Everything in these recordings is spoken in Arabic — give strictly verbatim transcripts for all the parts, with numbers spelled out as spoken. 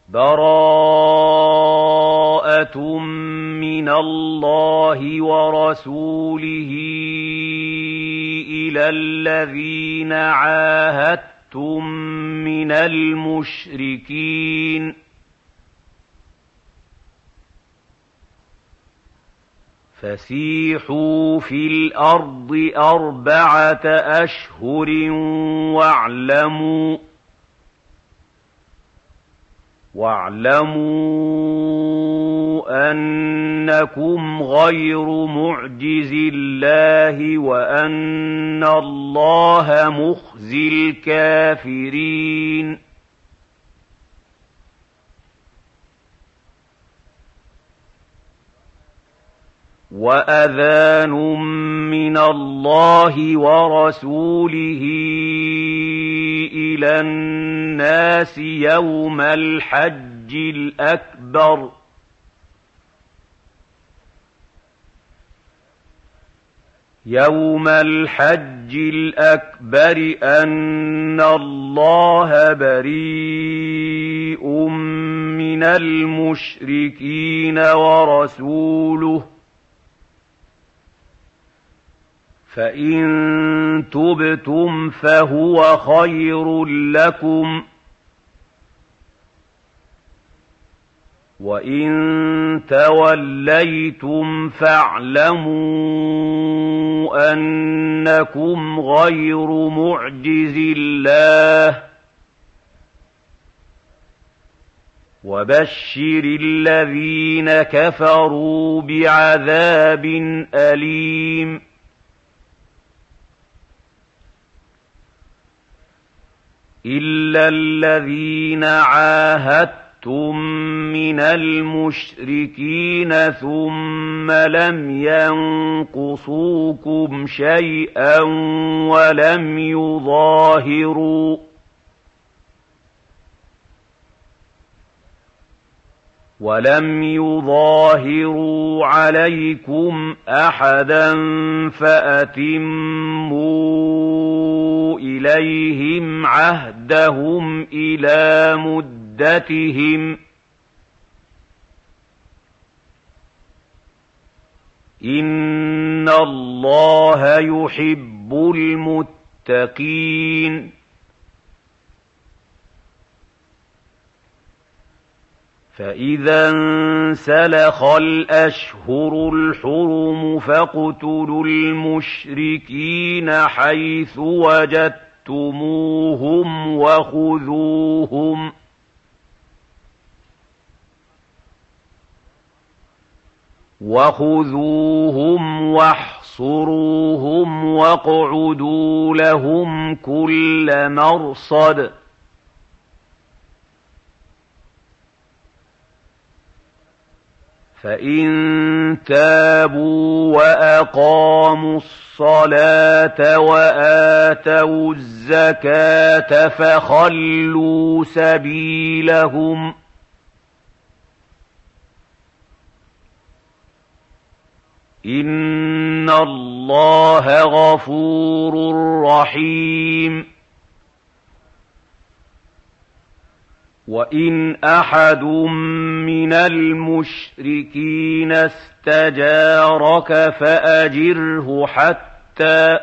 بَرَاءَةٌ مِّنَ اللَّهِ وَرَسُولِهِ إِلَى الَّذِينَ عَاهَدتُّم مِّنَ الْمُشْرِكِينَ فَسِيحُوا فِي الْأَرْضِ أَرْبَعَةَ أَشْهُرٍ وَاعْلَمُوا وَاعْلَمُوا أَنَّكُمْ غَيْرُ مُعْجِزِي اللَّهِ وَأَنَّ اللَّهَ مُخْزِي الْكَافِرِينَ. وَأَذَانٌ مِّنَ اللَّهِ وَرَسُولِهِ إِلَى النَّاسِ يَوْمَ الْحَجِّ الْأَكْبَرِ يَوْمَ الْحَجِّ الْأَكْبَرِ أَنَّ اللَّهَ بَرِيءٌ مِّنَ الْمُشْرِكِينَ وَرَسُولُهُ فَإِن تُبْتُمْ فَهُوَ خَيْرٌ لَّكُمْ وَإِن تَوَلَّيْتُمْ فَاعْلَمُوا أَنَّكُمْ غَيْرُ مُعْجِزِي اللَّهِ وَبَشِّرِ الَّذِينَ كَفَرُوا بِعَذَابٍ أَلِيمٍ. إِلَّا الَّذِينَ عَاهَدتُّم مِّنَ الْمُشْرِكِينَ ثُمَّ لَمْ يَنقُصُوكُمْ شَيْئًا وَلَمْ يُظَاهِرُوا وَلَمْ يُظَاهِرُوا عَلَيْكُمْ أَحَدًا فَأَتِمُّوا إِلَيْهِمْ عَهْدَهُمْ إِلَىٰ مُدَّتِهِمْ ۚ إِنَّ اللَّهَ يُحِبُّ الْمُتَّقِينَ. فَإِذَا انسَلَخَ الْأَشْهُرُ الْحُرُمُ فَاقْتُلُوا الْمُشْرِكِينَ حَيْثُ وَجَدتُّمُوهُمْ وَخُذُوهُمْ وَخُذُوهُمْ وَاحْصُرُوهُمْ وَاقْعُدُوا لَهُمْ كُلَّ مَرْصَدٍ. فَإِن تَابُوا وَأَقَامُوا الصَّلَاةَ وَآتَوُا الزَّكَاةَ فَخَلُّوا سَبِيلَهُمْ ۚ إِنَّ اللَّهَ غَفُورٌ رَّحِيمٌ. وَإِنْ أَحَدٌ مِّنَ الْمُشْرِكِينَ اسْتَجَارَكَ فَأَجِرْهُ حَتَّىٰ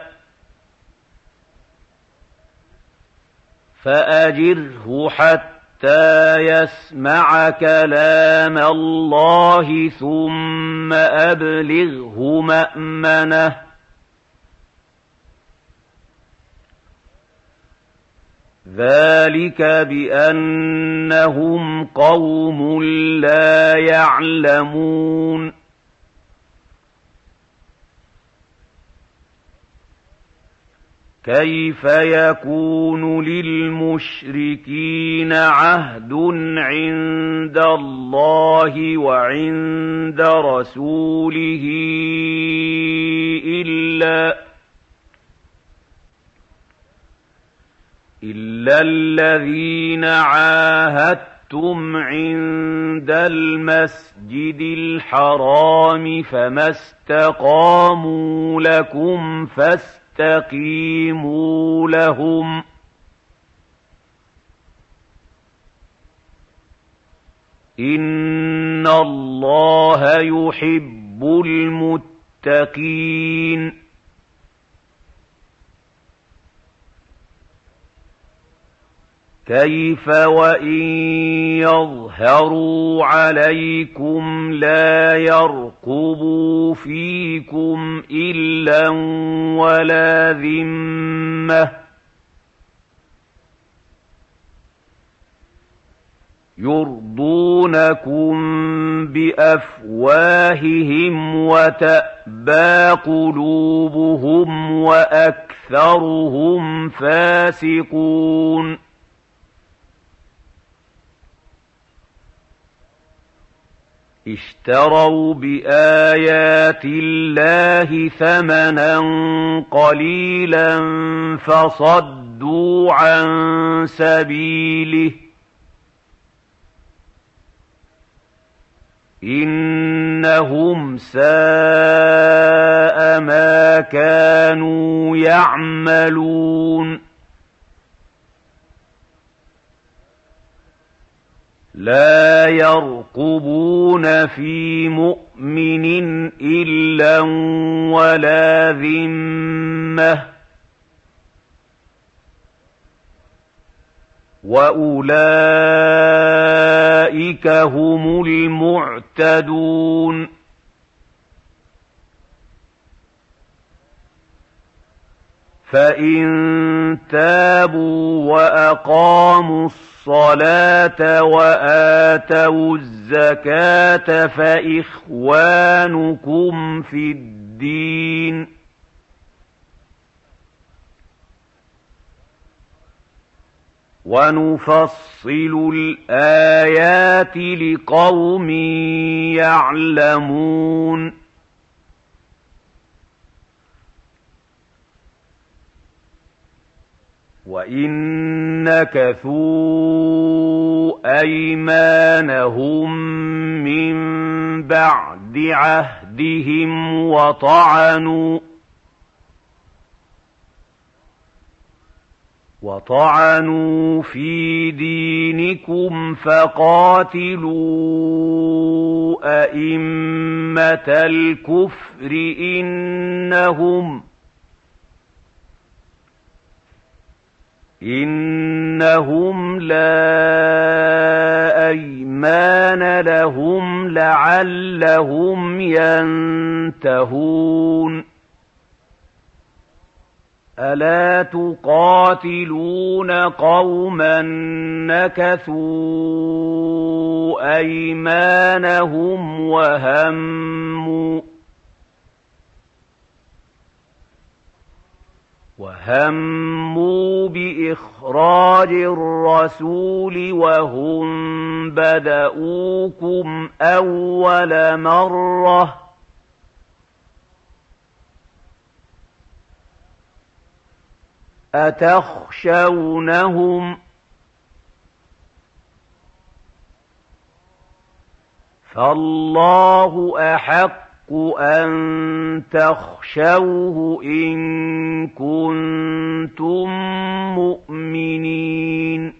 فَأَجِرْهُ حَتَّىٰ يَسْمَعَ كَلَامَ اللَّهِ ثُمَّ أَبْلِغْهُ مَأْمَنَهُ ۚ ذَٰلِكَ بِأَنَّهُمْ قَوْمٌ لَّا يَعْلَمُونَ. كَيْفَ يَكُونُ لِلْمُشْرِكِينَ عَهْدٌ عِندَ اللَّهِ وَعِندَ رَسُولِهِ إِلَّا إِلَّا الَّذِينَ عَاهَدتُّمْ عِندَ الْمَسْجِدِ الْحَرَامِ فَمَا اسْتَقَامُوا لَكُمْ فَاسْتَقِيمُوا لَهُمْ ۚ إِنَّ اللَّهَ يُحِبُّ الْمُتَّقِينَ كَيْفَ وَإِن يَظْهَرُوا عَلَيْكُمْ لَا يَرْقُبُوا فِيكُمْ إِلًّا وَلَا ذِمَّةً يُرْضُونَكُم بِأَفْوَاهِهِمْ وَتَأْبَىٰ قُلُوبُهُمْ وَأَكْثَرُهُمْ فَاسِقُونَ اشْتَرَوْا بِآيَاتِ اللَّهِ ثَمَنًا قَلِيلًا فَصَدُّوا عَن سَبِيلِهِ إِنَّهُمْ سَاءَ مَا كَانُوا يَعْمَلُونَ لَا يَرْقُبُونَ فِي مُؤْمِنٍ إِلًّا وَلَا ذِمَّةً وَأُولَٰئِكَ هُمُ الْمُعْتَدُونَ فَإِن تَابُوا وَأَقَامُوا الصَّلَاةَ وَآتَوُا الزَّكَاةَ فَإِخْوَانُكُمْ فِي الدِّينِ وَنُفَصِّلُ الْآيَاتِ لِقَوْمٍ يَعْلَمُونَ وَإِن نَكَثُوا أَيْمَانَهُم مِّن بَعْدِ عَهْدِهِمْ وَطَعَنُوا وَطَعَنُوا فِي دِينِكُمْ فَقَاتِلُوا أَئِمَّةَ الْكُفْرِ إِنَّهُمْ إِنَّهُمْ لَا أَيْمَانَ لَهُمْ لَعَلَّهُمْ يَنتَهُونَ أَلَا تُقَاتِلُونَ قَوْمًا نَكَثُوا أَيْمَانَهُمْ وَهَمُّوا وَهَمُّوا بِإِخْرَاجِ الرَّسُولِ وَهُم بَدَءُوكُمْ أَوَّلَ مَرَّةٍ أَتَخْشَوْنَهُمْ فَاللَّهُ أَحَقُّ أَن تَخْشَوْهُ إِن كُنتُم مُّؤْمِنِينَ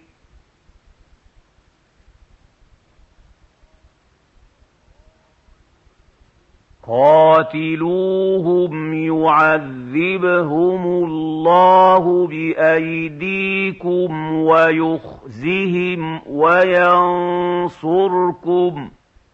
قَاتِلُوهُمْ يُعَذِّبْهُمُ اللَّهُ بِأَيْدِيكُمْ وَيُخْزِهِمْ وَيَنصُرْكُمْ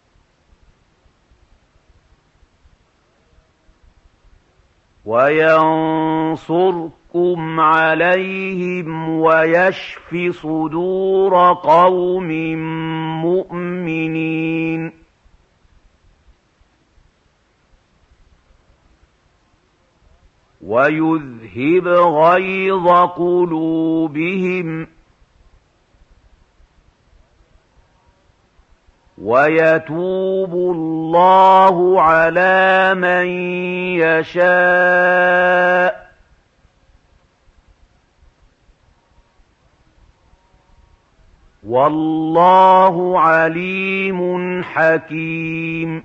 وَيَنصُرْكُمْ عَلَيْهِمْ وَيَشْفِ صُدُورَ قَوْمٍ مُّؤْمِنِينَ وَيُذْهِبْ غَيْظَ قُلُوبِهِمْ وَيَتُوبُ اللَّهُ عَلَىٰ مَن يَشَاءُ وَاللَّهُ عَلِيمٌ حَكِيمٌ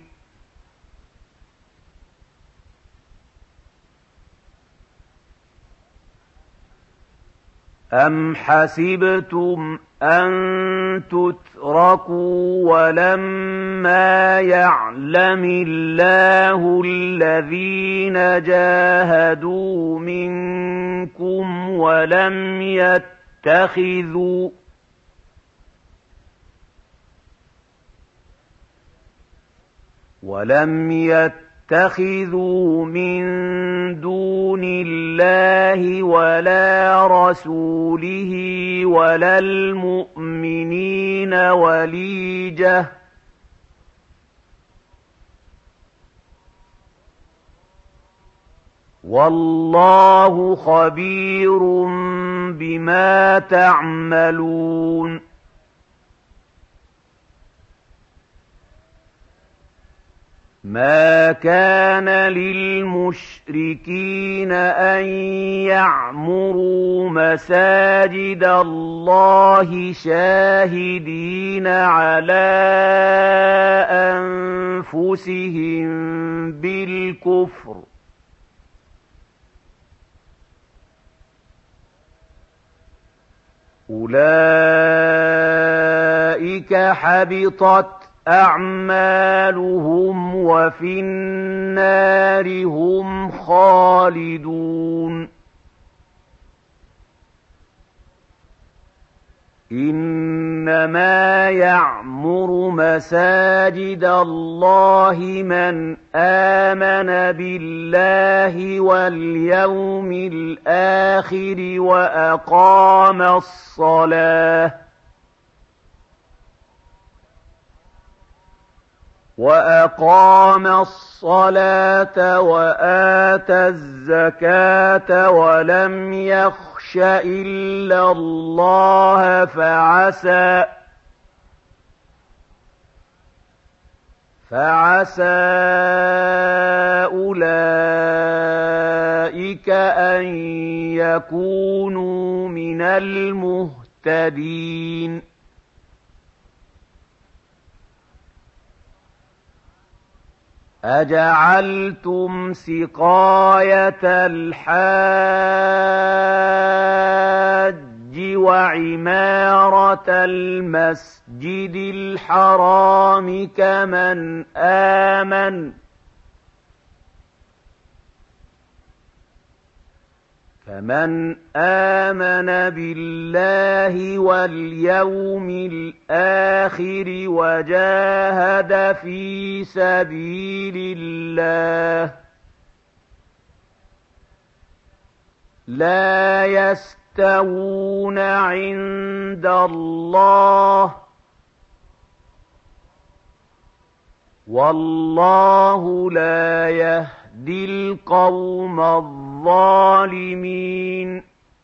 أَمْ حَسِبْتُمْ أن تتركوا ولما يعلم الله الذين جاهدوا منكم ولم يتخذوا ولم يتخذوا من دون الله ولا رسوله ولا المؤمنين وليجة والله خبير بما تعملون ما كان للمشركين أن يعمروا مساجد الله شاهدين على أنفسهم بالكفر أولئك حبطت أعمالهم وفي النار هم خالدون إنما يعمر مساجد الله من آمن بالله واليوم الآخر وأقام الصلاة وأقام الصلاة وآتى الزكاة ولم يخش إلا الله فعسى فعسى أولئك أن يكونوا من المهتدين أجعلتم سقاية الحاج وعمارة المسجد الحرام كمن آمن كمن آمن بالله واليوم الآخر وجاهد في سبيل الله لا يستوون عند الله والله لا يهدي القوم الظالمين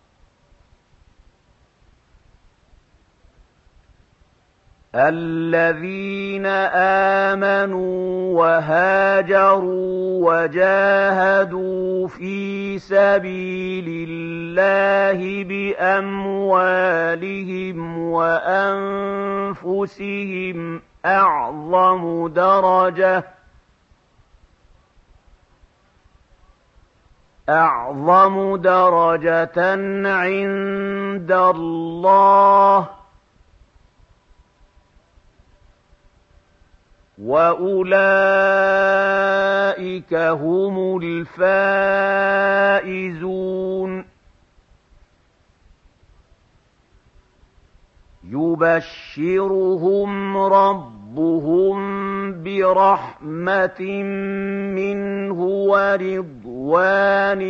الذين آمنوا وهاجروا وجاهدوا في سبيل الله بأموالهم وأنفسهم أعظم درجة أعظم درجة عند الله وأولئك هم الفائزون يبشرهم ربهم برحمة منه ورضوان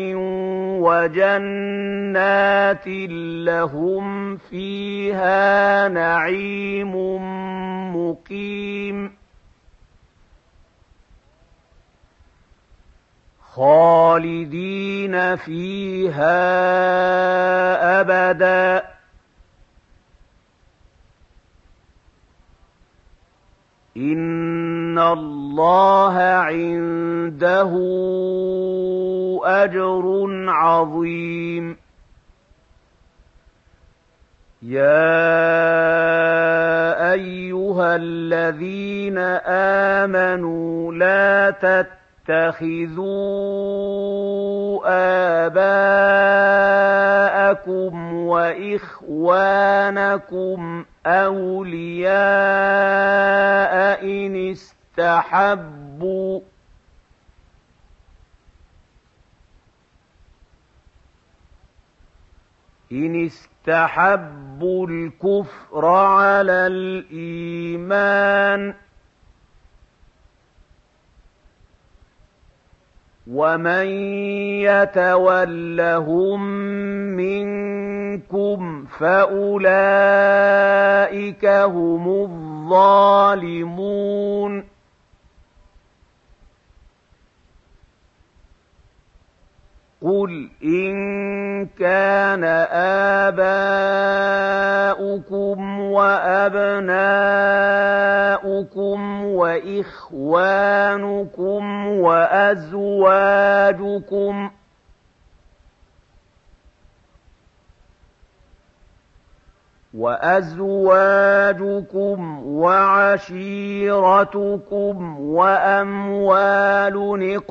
وجنات لهم فيها نعيم مقيم خالدين فيها أبدا إن الله عنده أجر عظيم يا أيها الذين آمنوا لا تتبعوا تَتَّخِذُوا آبَاءَكُمْ وَإِخْوَانَكُمْ أَوْلِيَاءَ إِنِ اسْتَحَبُّوا إِنِ اسْتَحَبُّوا الْكُفْرَ عَلَى الْإِيمَانِ ۚ وَمَن يَتَوَلَّهُم مِّنكُمْ فَأُولَٰئِكَ هُمُ الظَّالِمُونَ قُلْ إِن كَانَ آبَاؤُكُمْ وَأَبْنَاؤُكُمْ وَإِخْوَانُكُمْ وَأَزْوَاجُكُمْ وَأَزْوَاجُكُمْ وَعَشِيرَتُكُمْ وَأَمْوَالٌ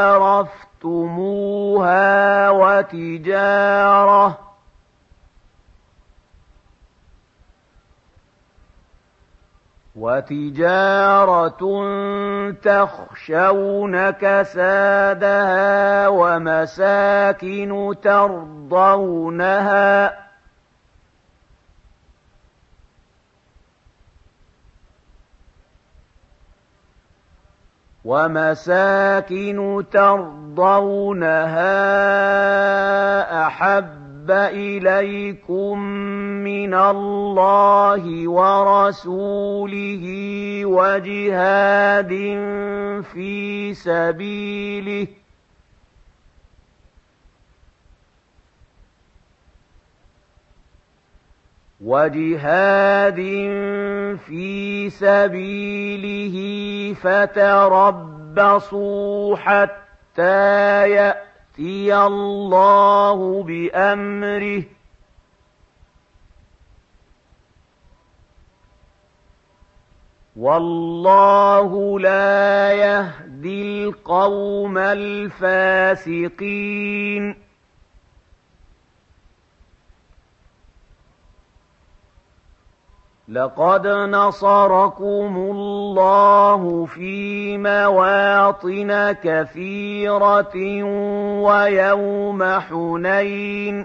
اقْتَرَفْتُمُوهَا وَتِجَارَةٌ وَتِجَارَةٌ تَخْشَوْنَ كَسَادَهَا وَمَسَاكِنُ تَرْضَوْنَهَا وَمَسَاكِنُ تَرْضَوْنَهَا أَحَبَّ إِلَيْكُم مِّنَ اللَّهِ وَرَسُولِهِ وَجِهَادٍ فِي سَبِيلِهِ وَجِهَادٍ فِي سَبِيلِهِ فَتَرَبَّصُوا حَتَّىٰ يَأْتِيَ اللَّهُ بِأَمْرِهِ ۗ وَاللَّهُ لَا يَهْدِي الْقَوْمَ الْفَاسِقِينَ لَقَدْ نَصَرَكُمُ اللَّهُ فِي مَوَاطِنَ كَثِيرَةٍ وَيَوْمَ حُنَيْنٍ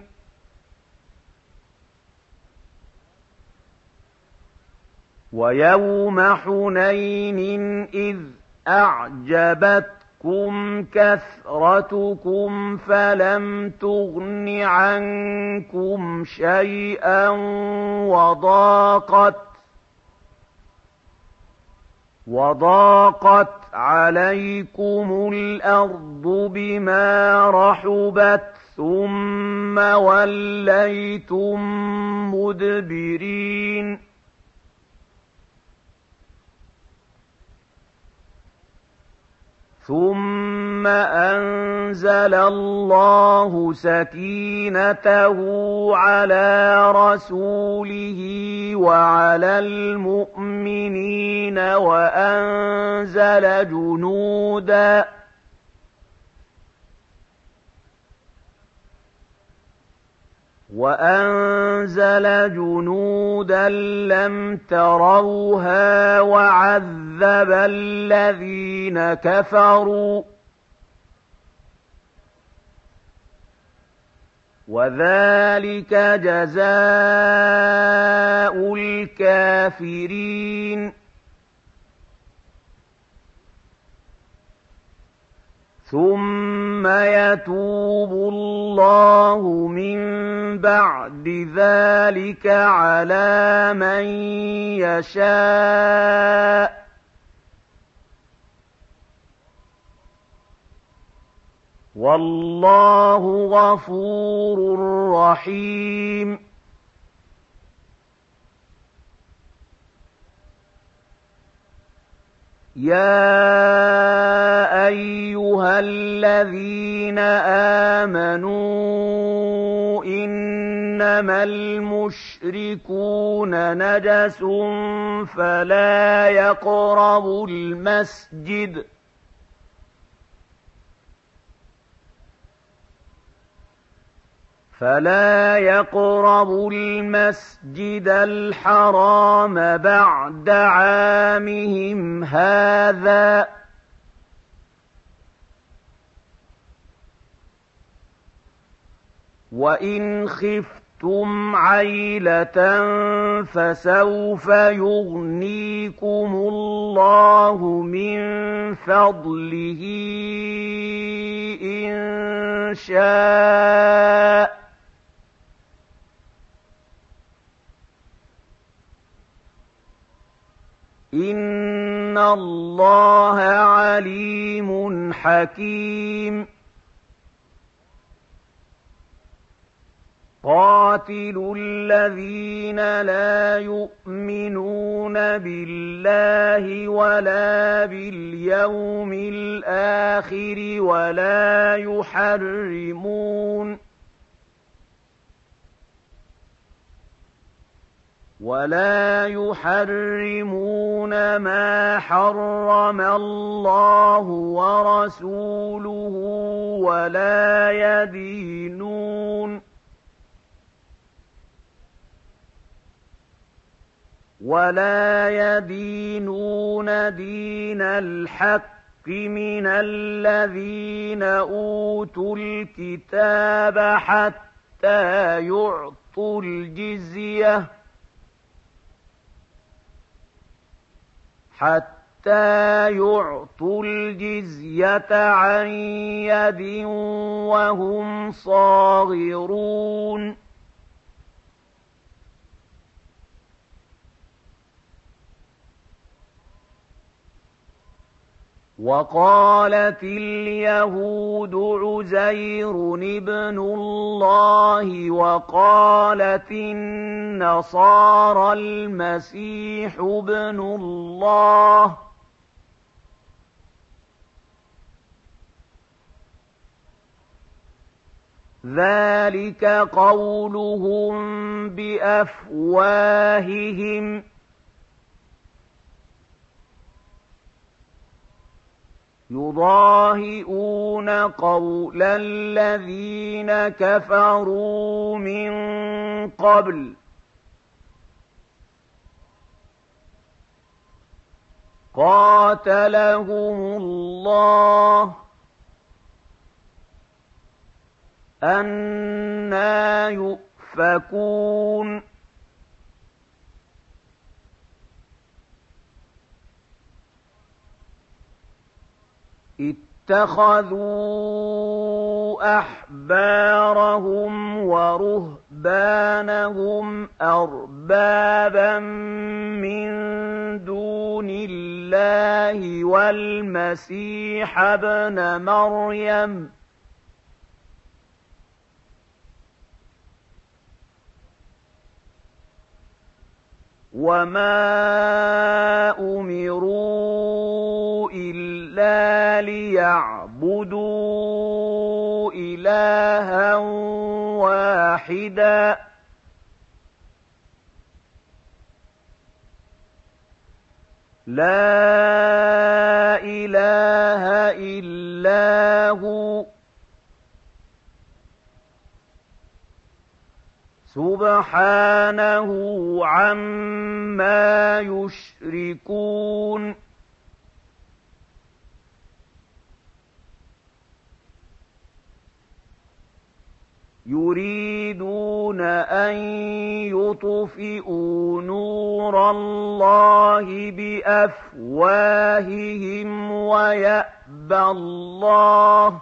وَيَوْمَ حُنَيْنٍ إِذْ أَعْجَبَتْكُمْ كَثْرَتُكُمْ فَلَمْ تُغْنِ عَنكُمْ شَيْئًا وَضَاقَتْ وَضَاقَتْ عَلَيْكُمُ الْأَرْضُ بِمَا رَحُبَتْ ثُمَّ وَلَّيْتُم مُّدْبِرِينَ ثُمَّ أَنزَلَ اللَّهُ سَكِينَتَهُ عَلَىٰ رَسُولِهِ وَعَلَى الْمُؤْمِنِينَ وَأَنزَلَ جُنُودًا وَأَنزَلَ جُنُودًا لَّمْ تَرَوْهَا وَعَذَّبَ الَّذِينَ كَفَرُوا ۚ وَذَٰلِكَ جَزَاءُ الْكَافِرِينَ ثُمَّ يَتُوبُ اللَّهُ مِن بَعْدِ ذَٰلِكَ عَلَىٰ مَن يَشَاءُ ۗ وَاللَّهُ غَفُورٌ رَّحِيمٌ يَا أَيُّهَا الَّذِينَ آمَنُوا إِنَّمَا الْمُشْرِكُونَ نَجَسٌ فَلَا يَقْرَبُوا الْمَسْجِدَ فلا يقربوا المسجد الحرام بعد عامهم هذا وإن خفتم عيلة فسوف يغنيكم الله من فضله إن شاء إن الله عليم حكيم قاتلوا الذين لا يؤمنون بالله ولا باليوم الآخر ولا يحرمون ولا يحرمون ما حرم الله ورسوله ولا يدينون ولا يدينون دين الحق من الذين أوتوا الكتاب حتى يعطوا الجزية حتى يعطوا الجزية عن يد وهم صاغرون وقالت اليهود عزير ابن الله وقالت النصارى المسيح ابن الله ذلك قولهم بأفواههم يضاهئون قول الذين كفروا من قبل قاتلهم الله أنى يؤفكون اتخذوا أحبارهم ورهبانهم أربابا من دون الله والمسيح ابن مريم وما أمروا إلا ليعبدوا إلها واحدا لا إله إلا هو سبحانه عما يشركون يريدون أن يطفئوا نور الله بأفواههم ويأبى الله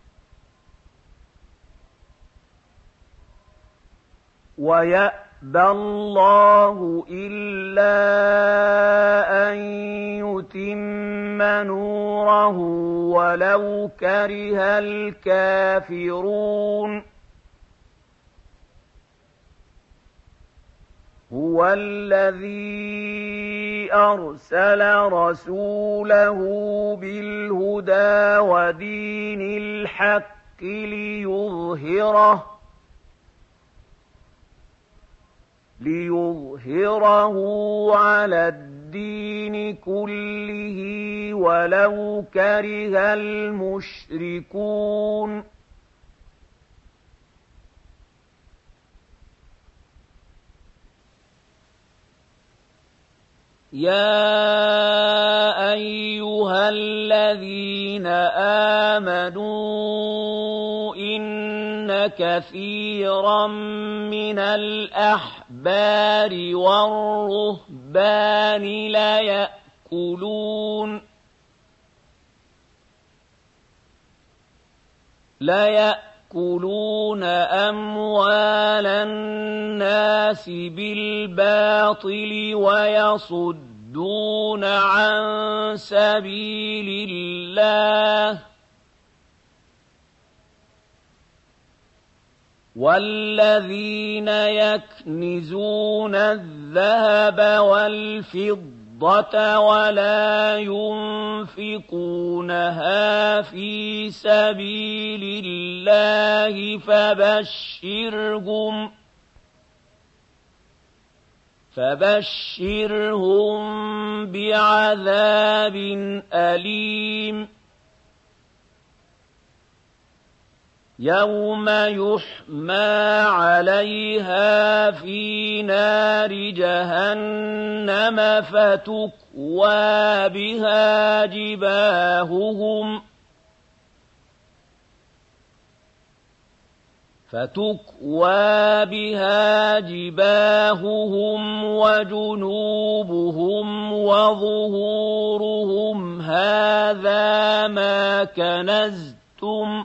ويأبى الله إلا أن يتم نوره ولو كره الكافرون هو الذي أرسل رسوله بالهدى ودين الحق ليظهره ليظهره على الدين كله ولو كره المشركون يَا أَيُّهَا الَّذِينَ آمَنُوا إِنَّ كَثِيرًا مِنَ الْأَحْبَارِ وَالرُّهْبَانِ لَيَأْكُلُونَ لَيَأْكُلُونَ أَمْوَالَ النَّاسِ بِالْبَاطِلِ وَيَصُدُّونَ عَن سَبِيلِ اللَّهِ وَالَّذِينَ يَكْنِزُونَ الذَّهَبَ وَالْفِضَّةَ وَلَا يُنفِقُونَهَا فِي سَبِيلِ اللَّهِ فَبَشِّرْهُم فَبَشِّرْهُم بِعَذَابٍ أَلِيمٍ يَوْمَ يُحْمَىٰ عَلَيْهَا فِي نَارِ جَهَنَّمَ فَتُكْوَىٰ بِهَا جِبَاهُهُمْ فَتُكْوَىٰ بِهَا جِبَاهُهُمْ وَجُنُوبُهُمْ وَظُهُورُهُمْ هَٰذَا مَا كَنَزْتُمْ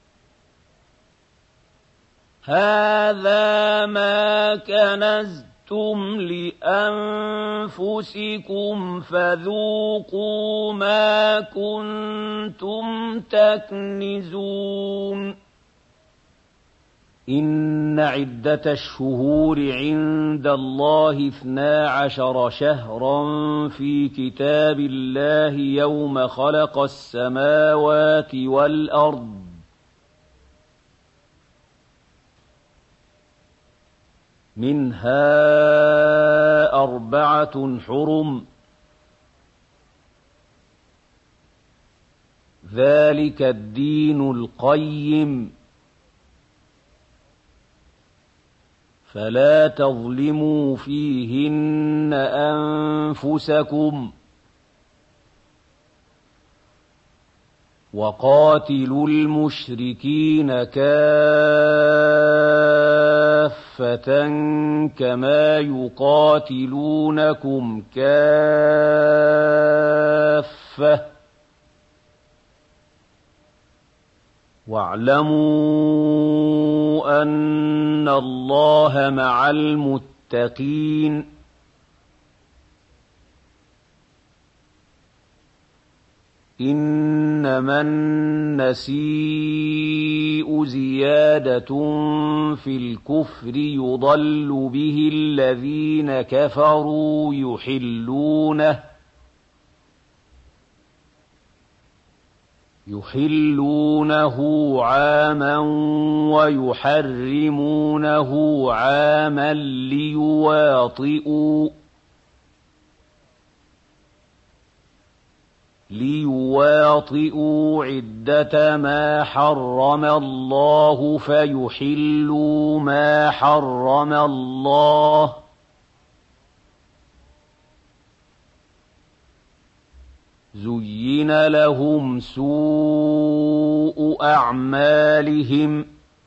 هَٰذَا مَا كَنَزْتُمْ لِأَنفُسِكُمْ فَذُوقُوا مَا كُنتُمْ تَكْنِزُونَ إِنَّ عِدَّةَ الشُّهُورِ عِندَ اللَّهِ اثْنَا عَشَرَ شَهْرًا فِي كِتَابِ اللَّهِ يَوْمَ خَلَقَ السَّمَاوَاتِ وَالْأَرْضَ مِنْهَا أَرْبَعَةٌ حُرُمٌ ۚ ذَلِكَ الدِّينُ الْقَيِّمُ ۚ فَلَا تَظْلِمُوا فِيهِنَّ أَنفُسَكُمْ ۚ وَقَاتِلُوا الْمُشْرِكِينَ كَافَّةً كَمَا يُقَاتِلُونَكُمْ كَافَّةً ۚ وَاعْلَمُوا أَنَّ اللَّهَ مَعَ الْمُتَّقِينَ إِنَّمَا النَّسِيءُ زِيَادَةٌ فِي الْكُفْرِ يُضَلُّ بِهِ الَّذِينَ كَفَرُوا يُحِلُّونَهُ يُحِلُّونَهُ عَامًا وَيُحَرِّمُونَهُ عَامًا لِيُوَاطِئُوا لِيُوَاطِئُوا عِدَّةَ مَا حَرَّمَ اللَّهُ فَيُحِلُّوا مَا حَرَّمَ اللَّهُ ۚ زُيِّنَ لَهُمْ سُوءُ أَعْمَالِهِمْ ۗ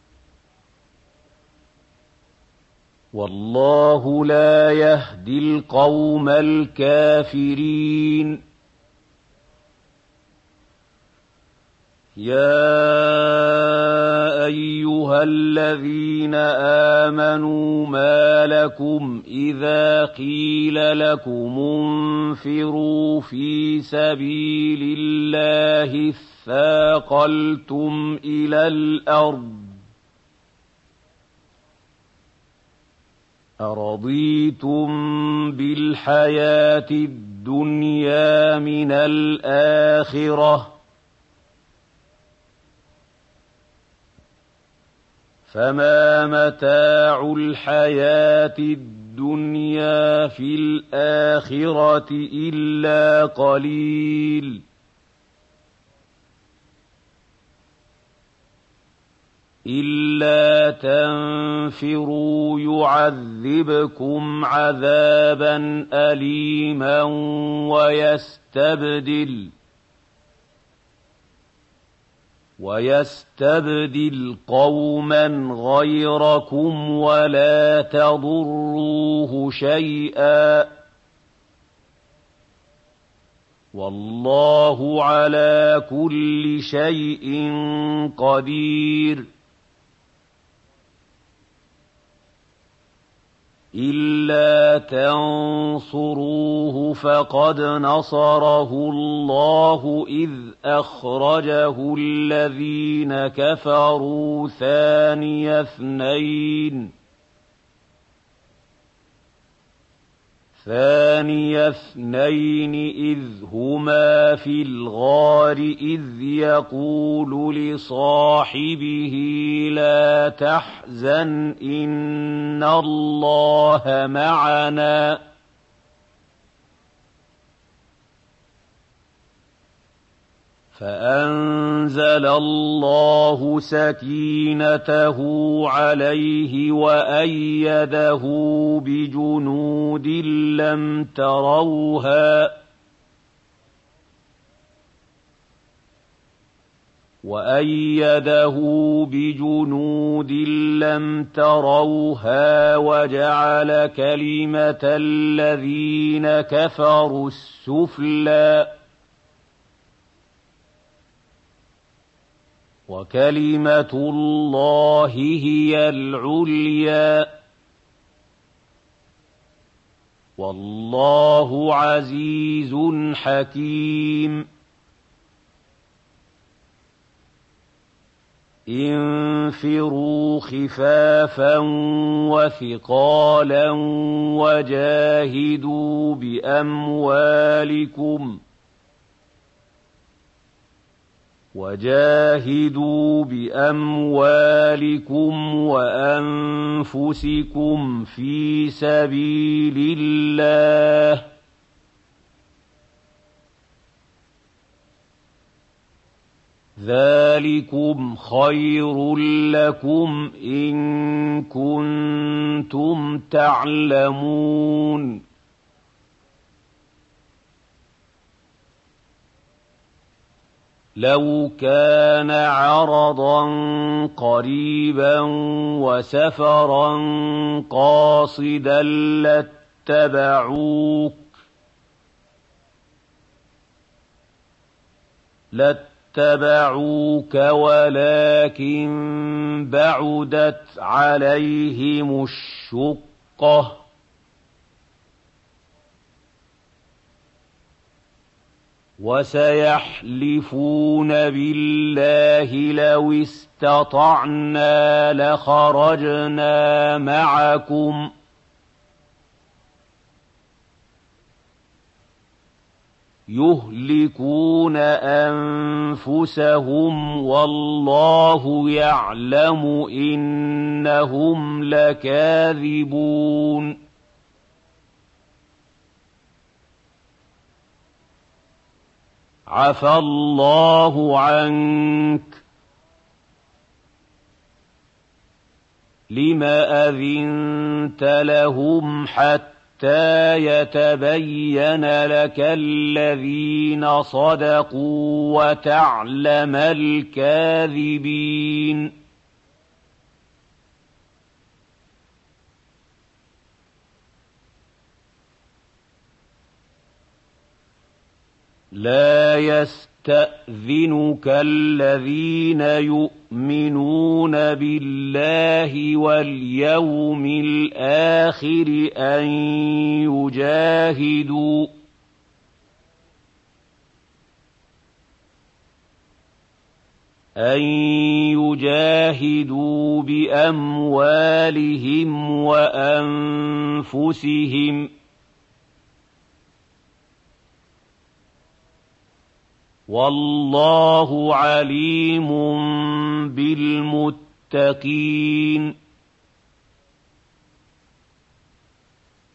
وَاللَّهُ لَا يَهْدِي الْقَوْمَ الْكَافِرِينَ يَا أَيُّهَا الَّذِينَ آمَنُوا مَا لَكُمْ إِذَا قِيلَ لَكُمُ انفِرُوا فِي سَبِيلِ اللَّهِ اثَّاقَلْتُمْ إِلَى الْأَرْضِ أَرَضِيتُم بِالْحَيَاةِ الدُّنْيَا مِنَ الْآخِرَةِ ۚ فَمَا مَتَاعُ الْحَيَاةِ الدُّنْيَا فِي الْآخِرَةِ إِلَّا قَلِيلٌ إِلَّا تَنفِرُوا يُعَذِّبْكُمْ عَذَابًا أَلِيمًا وَيَسْتَبْدِلْ وَيَسْتَبْدِلْ قَوْمًا غَيْرَكُمْ وَلَا تَضُرُّوهُ شَيْئًا ۗ وَاللَّهُ عَلَىٰ كُلِّ شَيْءٍ قَدِيرٌ. إِلَّا تَنصُرُوهُ فَقَدْ نَصَرَهُ اللَّهُ إِذْ أَخْرَجَهُ الَّذِينَ كَفَرُوا ثَانِيَ اثْنَيْنِ ثاني اثنين إذ هما في الغار إذ يقول لصاحبه لا تحزن إن الله معنا فأنزل الله سكينته عليه وأيده بجنود لم تروها وأيده بجنود لم تروها وجعل كلمة الذين كفروا السفلى وكلمة الله هي العليا والله عزيز حكيم. انفروا خفافا وثقالا وجاهدوا بأموالكم وجاهدوا بأموالكم وأنفسكم في سبيل الله ذلكم خير لكم إن كنتم تعلمون. لو كان عرضا قريبا وسفرا قاصدا لاتبعوك لاتبعوك ولكن بعدت عليهم الشقة وسيحلفون بالله لو استطعنا لخرجنا معكم يهلكون أنفسهم والله يعلم إنهم لكاذبون. عفى الله عنك لم أذنت لهم حتى يتبين لك الذين صدقوا وتعلم الكاذبين. لا يستأذنك الذين يؤمنون بالله واليوم الآخر أن يجاهدوا أن يجاهدوا بأموالهم وأنفسهم والله عليم بالمتقين.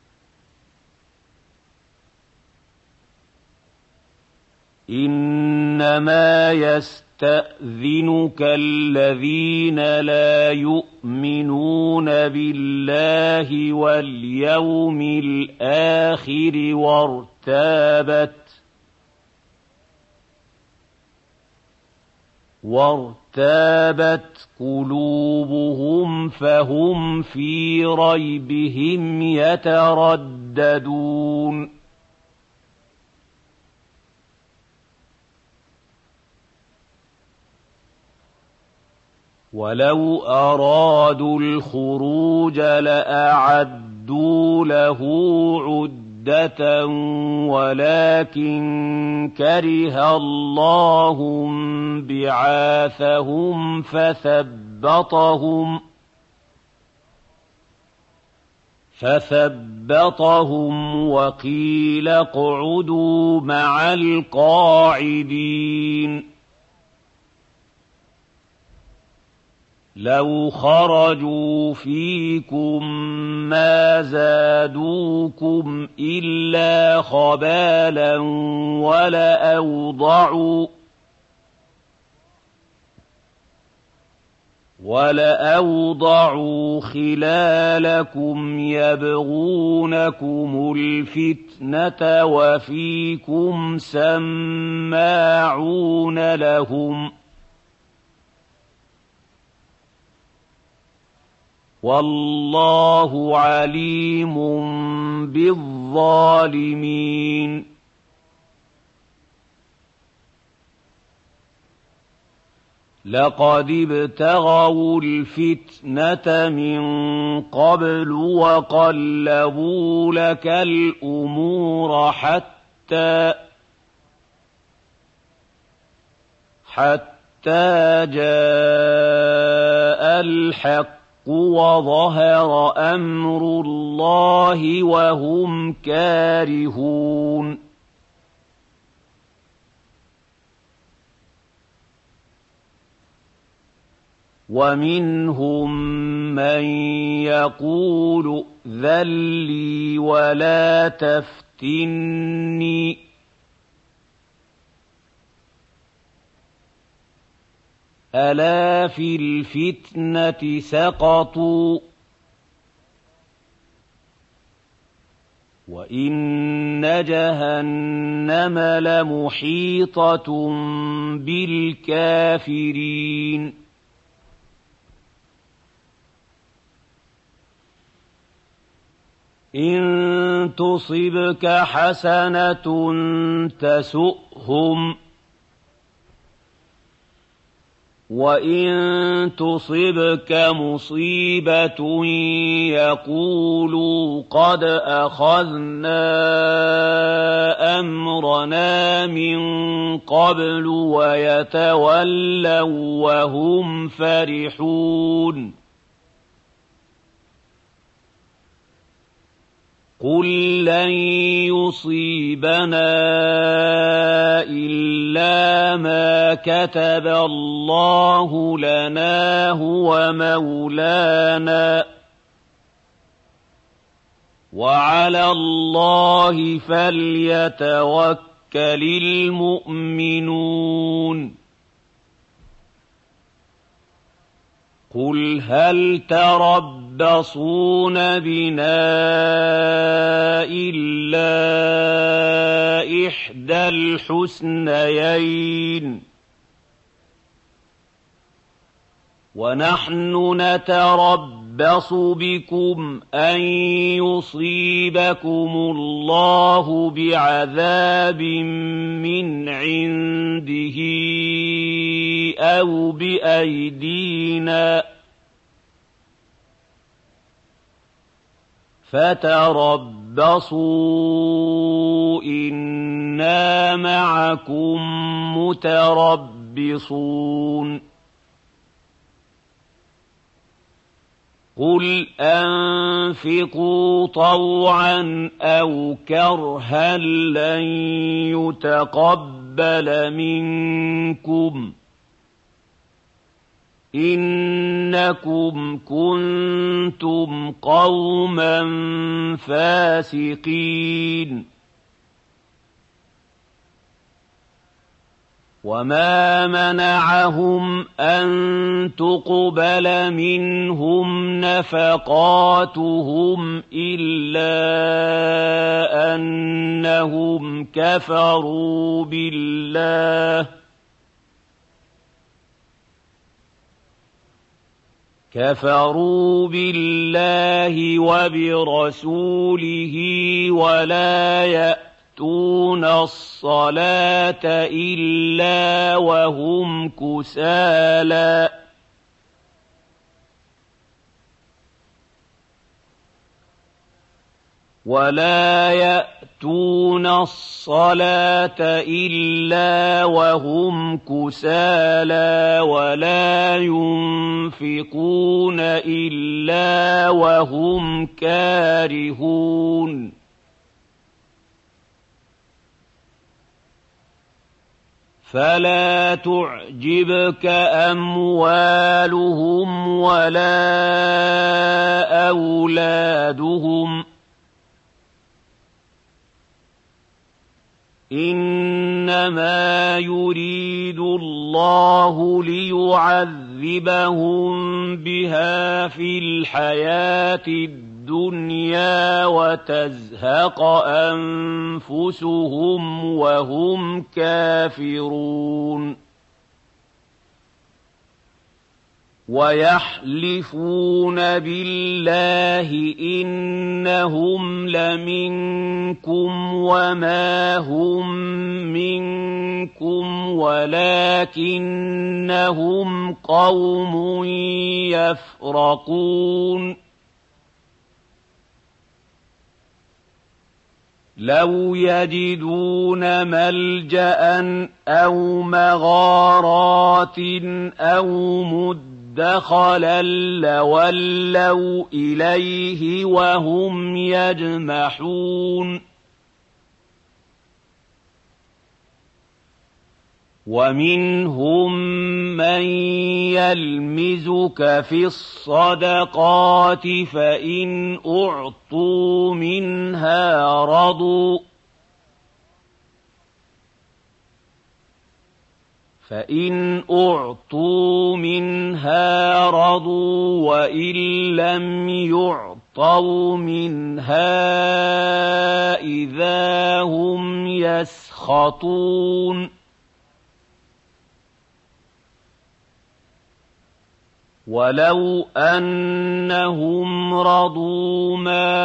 إن إنما يستأذنك الذين لا يؤمنون بالله واليوم الآخر وارتابت وارتابت قلوبهم فهم في ريبهم يترددون ولو أرادوا الخروج لأعدوا له عدة ولكن كره الله بعاثهم فثبطهم فثبطهم وقيل اقعدوا مع القاعدين لو خرجوا فيكم ما زادوكم إلا خبالا ولأوضعوا ولأوضعوا خلالكم يبغونكم الفتنة وفيكم سماعون لهم والله عليم بالظالمين لقد ابتغوا الفتنة من قبل وقلبوا لك الأمور حتى حتى جاء الحق وظهر أمر الله وهم كارهون ومنهم من يقول ائذن لي ولا تفتني ألا في الفتنة سقطوا وإن جهنم لمحيطة بالكافرين إن تصبك حسنة تسؤهم وإن تصبك مصيبة يقولوا قد أخذنا أمرنا من قبل ويتولوا وهم فرحون قل لن يصيبنا إلا ما كتب الله لنا هو مولانا وعلى الله فليتوكل المؤمنون قل هل تربصون بنا إلا إحدى الحسنيين ونحن نتربص بكم أن يصيبكم الله بعذاب من عنده أو بأيدينا فتربصوا إنا معكم متربصون قل أنفقوا طوعا أو كرها لن يتقبل منكم إنكم كنتم قوما فاسقين وما منعهم أن تقبل منهم نفقاتهم إلا أنهم كفروا بالله كفروا بالله وبرسوله ولا يأتون الصلاة إلا وهم كسالى ولا يأتون الصلاة إلا وهم كسالى ولا ينفقون إلا وهم كارهون فلا تعجبك أموالهم ولا أولادهم إنما يريد الله ليعذبهم بها في الحياة الدنيا وتزهق أنفسهم وهم كافرون ويحلفون بالله إنهم لمنكم وما هم منكم ولكنهم قوم يفرقون لو يجدون ملجأ أو مغارات أو مدخلا لولوا إليه وهم يجمحون ومنهم من يلمزك في الصدقات فإن أعطوا منها رضوا فإن أعطوا منها رضوا وإن لم يعطوا منها إذا هم يسخطون ولو أنهم رضوا ما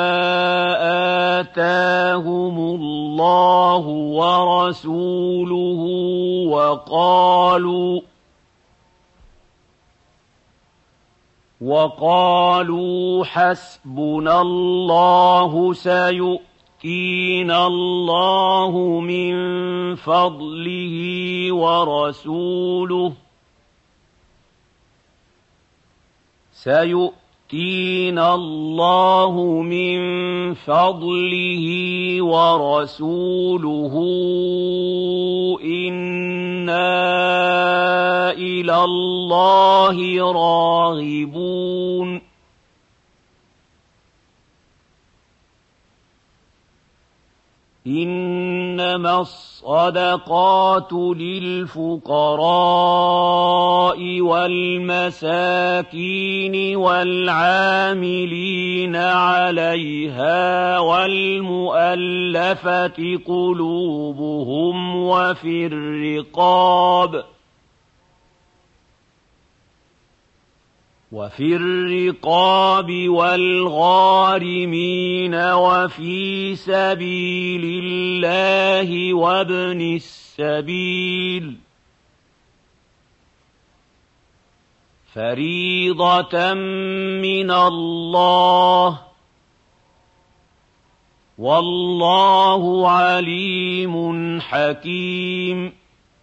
آتاهم الله ورسوله وقالوا وقالوا حسبنا الله سيؤتينا الله من فضله ورسوله سيؤتينا الله من فضله ورسوله إنا إلى الله راغبون إنما الصدقات للفقراء والمساكين والعاملين عليها والمؤلفة قلوبهم وفي الرقاب وفي الرقاب والغارمين وفي سبيل الله وابن السبيل فريضة من الله والله عليم حكيم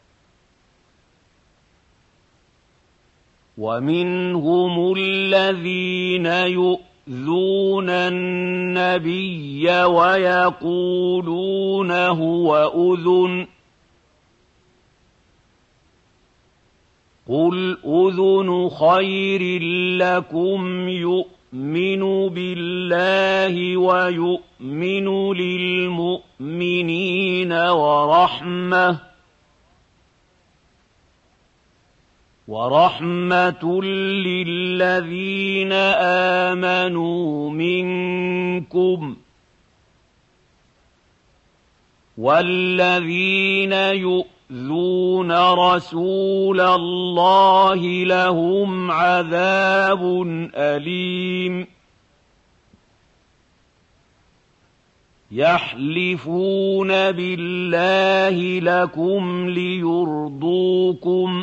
ومنهم الذين يؤذون النبي ويقولون هو أذن قل أذن خير لكم يؤمن بالله ويؤمن للمؤمنين ورحمة وَرَحْمَةٌ لِّلَّذِينَ آمَنُوا مِنكُمْ ۚ وَالَّذِينَ يُؤْذُونَ رَسُولَ اللَّهِ لَهُمْ عَذَابٌ أَلِيمٌ يَحْلِفُونَ بِاللَّهِ لَكُمْ لِيُرْضُوكُمْ ۗ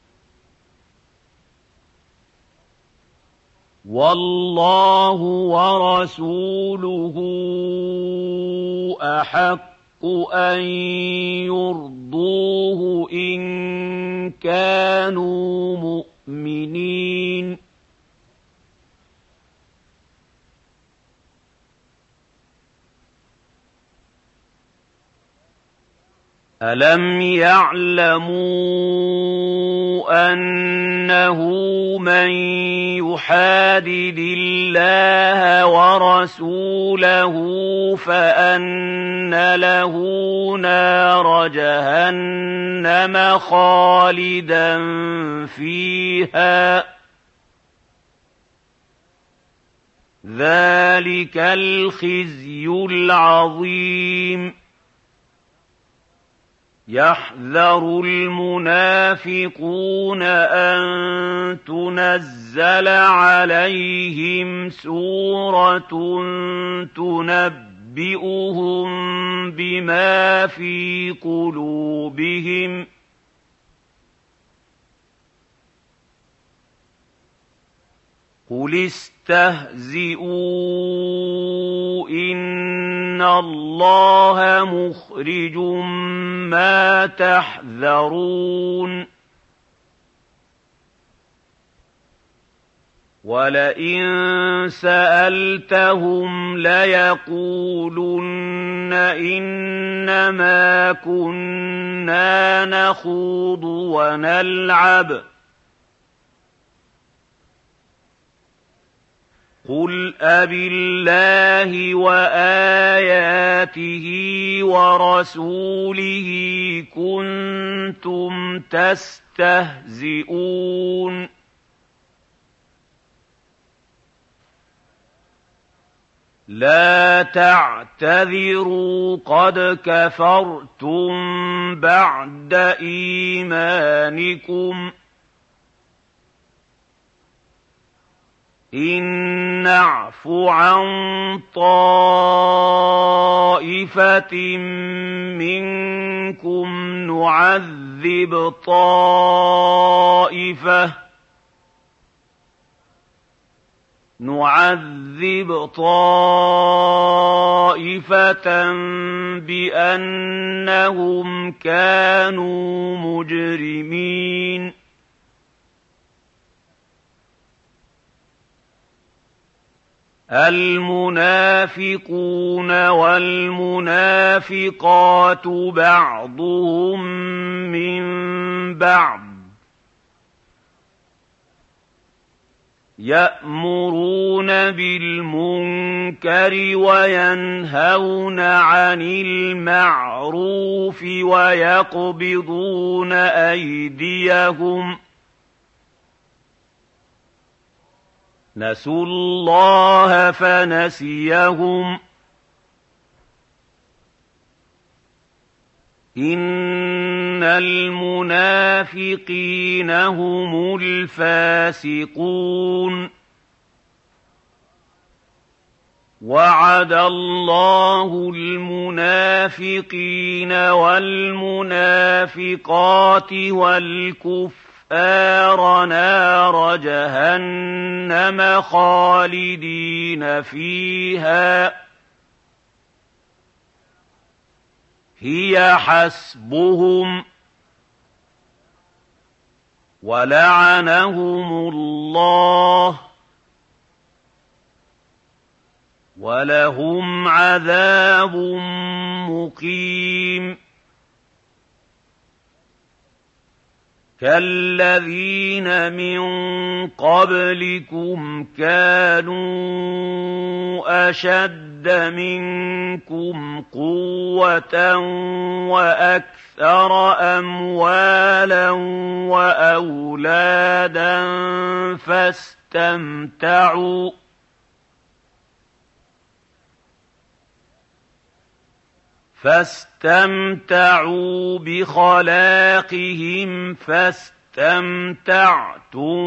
وَاللَّهُ وَرَسُولُهُ أَحَقُّ أَن يُرْضُوهُ إِن كَانُوا مُؤْمِنِينَ أَلَمْ يَعْلَمُوا أَنَّهُ مَن يُحَادِدِ اللَّهَ وَرَسُولَهُ فَأَنَّ لَهُ نَارَ جَهَنَّمَ خَالِدًا فِيهَا ۚ ذَٰلِكَ الْخِزْيُ الْعَظِيمُ يَحْذَرُ الْمُنَافِقُونَ أَن تُنَزَّلَ عَلَيْهِمْ سُورَةٌ تُنَبِّئُهُم بِمَا فِي قُلُوبِهِمْ ۚ قُلِ اسْتَهْزِئُوا إِنَّ اللَّهَ مُخْرِجٌ مَّا تَحْذَرُونَ وَلَئِن سَأَلْتَهُمْ لَيَقُولُنَّ إِنَّمَا كُنَّا نَخُوضُ وَنَلْعَبُ ۚ قُلْ أَبِاللَّهِ وَآيَاتِهِ وَرَسُولِهِ كُنتُمْ تَسْتَهْزِئُونَ لَا تَعْتَذِرُوا قَدْ كَفَرْتُم بَعْدَ إِيمَانِكُمْ ۚ إِن نَّعْفُ عَن طَائِفَةٍ مِّنكُمْ نُعَذِّبْ طَائِفَةً نُعَذِّبْ طَائِفَةً بِأَنَّهُمْ كَانُوا مُجْرِمِينَ الْمُنَافِقُونَ وَالْمُنَافِقَاتُ بَعْضُهُم مِّن بَعْضٍ يَأْمُرُونَ بِالْمُنكَرِ وَيَنْهَوْنَ عَنِ الْمَعْرُوفِ وَيَقْبِضُونَ أَيْدِيَهُمْ ۚ نَسُوا اللَّهَ فَنَسِيَهُمْ ۗ إِنَّ الْمُنَافِقِينَ هُمُ الْفَاسِقُونَ وَعَدَ اللَّهُ الْمُنَافِقِينَ وَالْمُنَافِقَاتِ وَالْكُفَّارَ نَارَ جَهَنَّمَ خَالِدِينَ فِيهَا ۚ هِيَ حَسْبُهُمْ ۚ وَلَعَنَهُمُ اللَّهُ ۖ وَلَهُمْ عَذَابٌ مُّقِيمٌ كالذين من قبلكم كانوا أشد منكم قوة وأكثر أموالا وأولادا فاستمتعوا فاستمتعوا بخلاقهم فاستمتعتم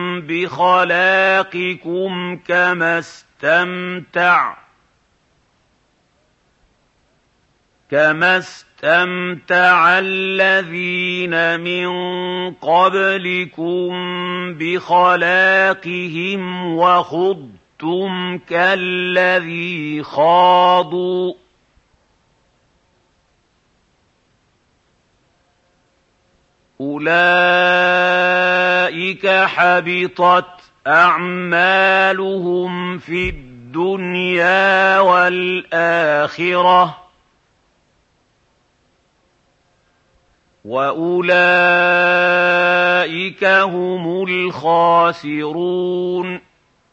بخلاقكم كما استمتع كما استمتع الذين من قبلكم بخلاقهم وخضتم كالذي خاضوا أولئك حبطت أعمالهم في الدنيا والآخرة وأولئك هم الخاسرون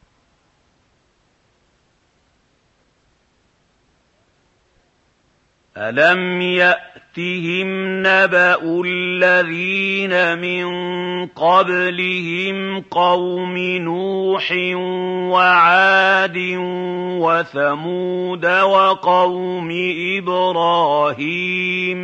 ألم يأتهم نبأ الذين من قبلهم قوم نوح وعاد وثمود وقوم إبراهيم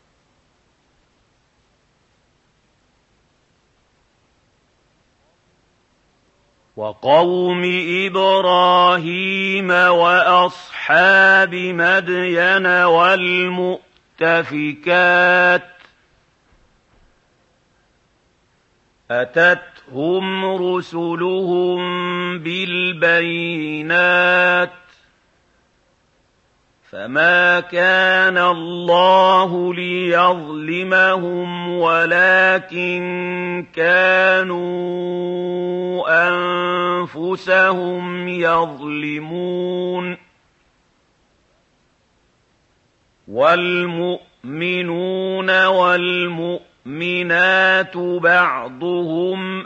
وقوم إبراهيم وأصحاب مدين والمؤتفكات أتتهم رسلهم بالبينات فما كان الله ليظلمهم ولكن كانوا أنفسهم يظلمون والمؤمنون والمؤمنات بعضهم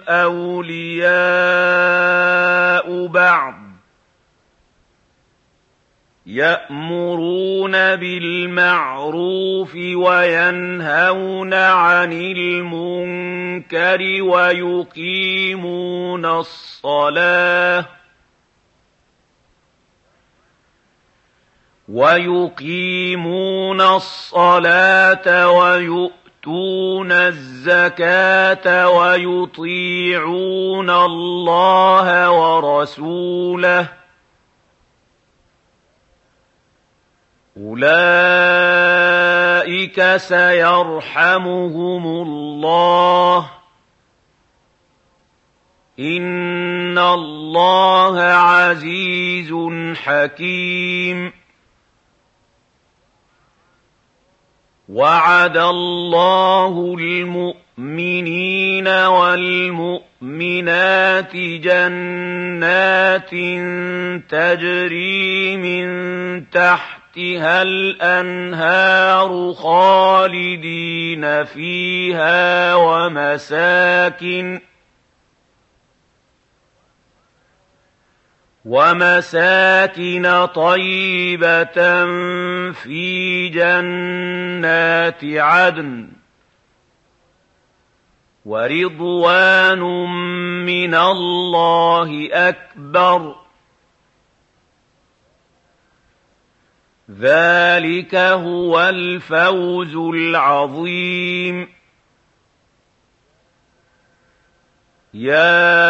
أولياء بعض يأمرون بالمعروف وينهون عن المنكر ويقيمون الصلاة ويقيمون الصلاة ويؤتون الزكاة ويطيعون الله ورسوله أولئك سيرحمهم الله إن الله عزيز حكيم وعد الله المؤمنين والمؤمنات جنات تجري من تحتها الأنهار خالدين فيها ومساكن ومساكن طيبة في جنات عدن ورضوان من الله أكبر ذلك هو الفوز العظيم يا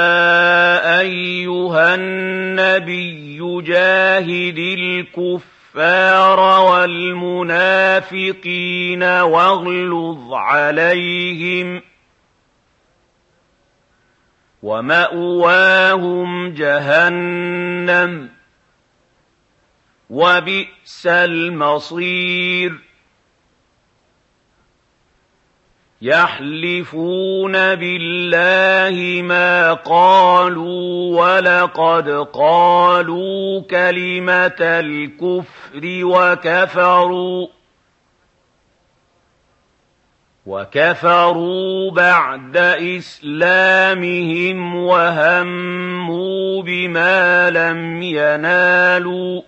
أيها النبي جاهد الكفار والمنافقين واغلظ عليهم ومأواهم جهنم وبئس المصير يحلفون بالله ما قالوا ولقد قالوا كلمة الكفر وكفروا وَكَفَرُوا بَعْدَ إِسْلَامِهِمْ وَهَمُّوا بِمَا لَمْ يَنَالُوا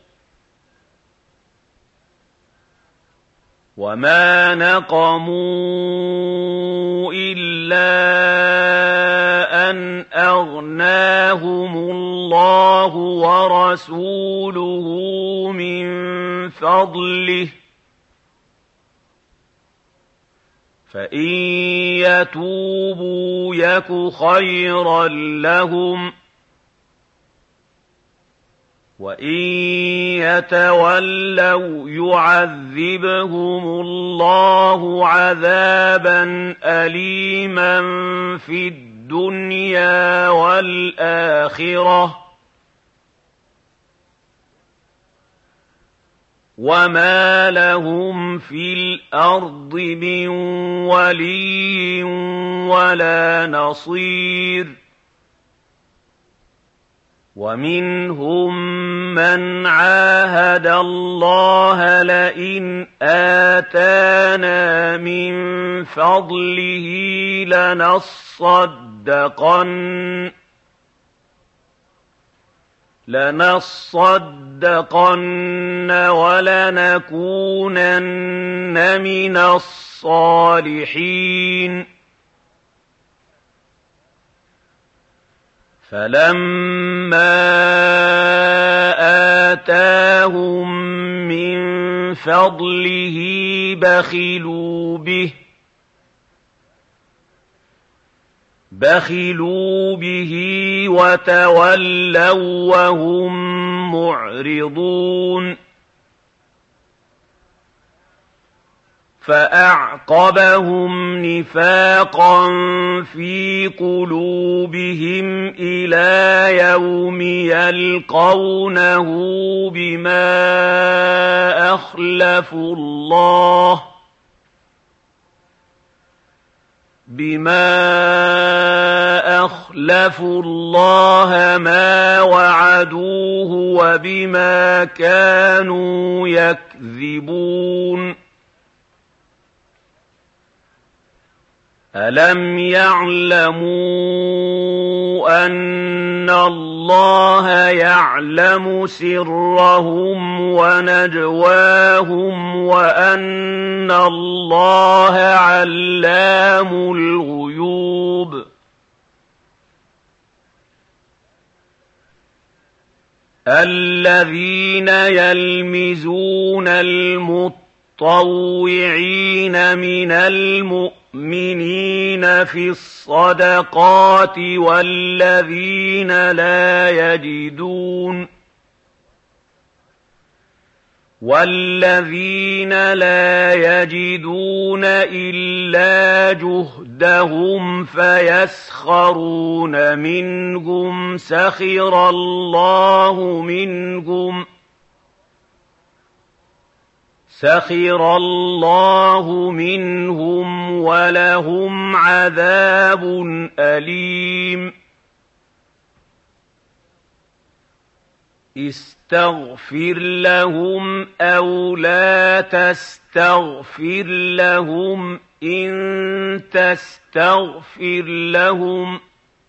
وَمَا نَقَمُوا إِلَّا أَنْ أَغْنَاهُمُ اللَّهُ وَرَسُولُهُ مِنْ فَضْلِهِ فَإِنْ يَتُوبُوا يَكُ خَيْرًا لَهُمْ وَإِنْ يَتَوَلَّوْا يُعَذِّبْهُمُ اللَّهُ عَذَابًا أَلِيمًا فِي الدُّنْيَا وَالْآخِرَةِ وَمَا لَهُمْ فِي الْأَرْضِ مِنْ وَلِيٍّ وَلَا نَصِيرٍ وَمِنْهُمْ مَنْ عَاهَدَ اللَّهَ لَئِنْ آتَانَا مِنْ فَضْلِهِ لَنَصَّدَّقَنَّ لَنَصَّدَّقَنَّ وَلَنَكُونَنَّ مِنَ الصَّالِحِينَ فَلَمَّا آتَاهُم مِّن فَضْلِهِ بَخِلُوا بِهِ بَخِلُوا بِهِ وَتَوَلَّوا وَهُم مُّعْرِضُونَ فَأَعْقَبَهُمْ نِفَاقًا فِي قُلُوبِهِمْ إِلَىٰ يَوْمِ يَلْقَوْنَهُ بِمَا أَخْلَفُوا اللَّهَ بِمَا أَخْلَفُوا اللَّهَ مَا وَعَدُوهُ وَبِمَا كَانُوا يَكْذِبُونَ أَلَمْ يَعْلَمُوا أَنَّ اللَّهَ يَعْلَمُ سِرَّهُمْ وَنَجْوَاهُمْ وَأَنَّ اللَّهَ عَلَّامُ الْغُيُوبِ الَّذِينَ يَلْمِزُونَ الْمُطَّوِّعِينَ مِنَ الْمُؤْمِنِينَ فِي الصَّدَقَاتِ وَالَّذِينَ لا يَجِدُونَ وَالَّذِينَ لا يَجِدُونَ إِلَّا جُهْدَهُمْ فَيَسْخَرُونَ مِنْهُمْ سَخِرَ اللَّهُ مِنْهُمْ سَخِرَ اللَّهُ مِنْهُمْ وَلَهُمْ عَذَابٌ أَلِيمٌ اسْتَغْفِرْ لَهُمْ أَوْ لَا تَسْتَغْفِرْ لَهُمْ إِن تَسْتَغْفِرْ لَهُمْ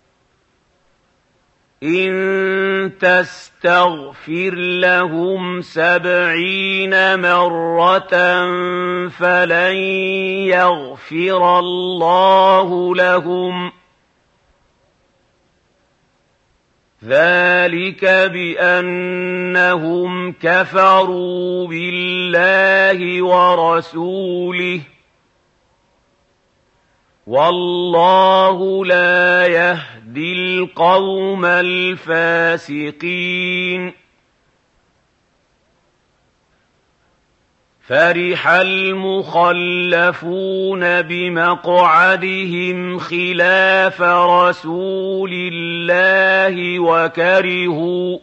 إِن تَسْتَغْفِرْ لَهُمْ سَبْعِينَ مَرَّةً فَلَن يَغْفِرَ اللَّهُ لَهُمْ ذَلِكَ بِأَنَّهُمْ كَفَرُوا بِاللَّهِ وَرَسُولِهِ وَاللَّهُ لَا يَهْدِي الْقَوْمَ الْفَاسِقِينَ فَرِحَ الْمُخَلَّفُونَ بِمَقْعَدِهِمْ خِلَافَ رَسُولِ اللَّهِ وَكَرِهُوا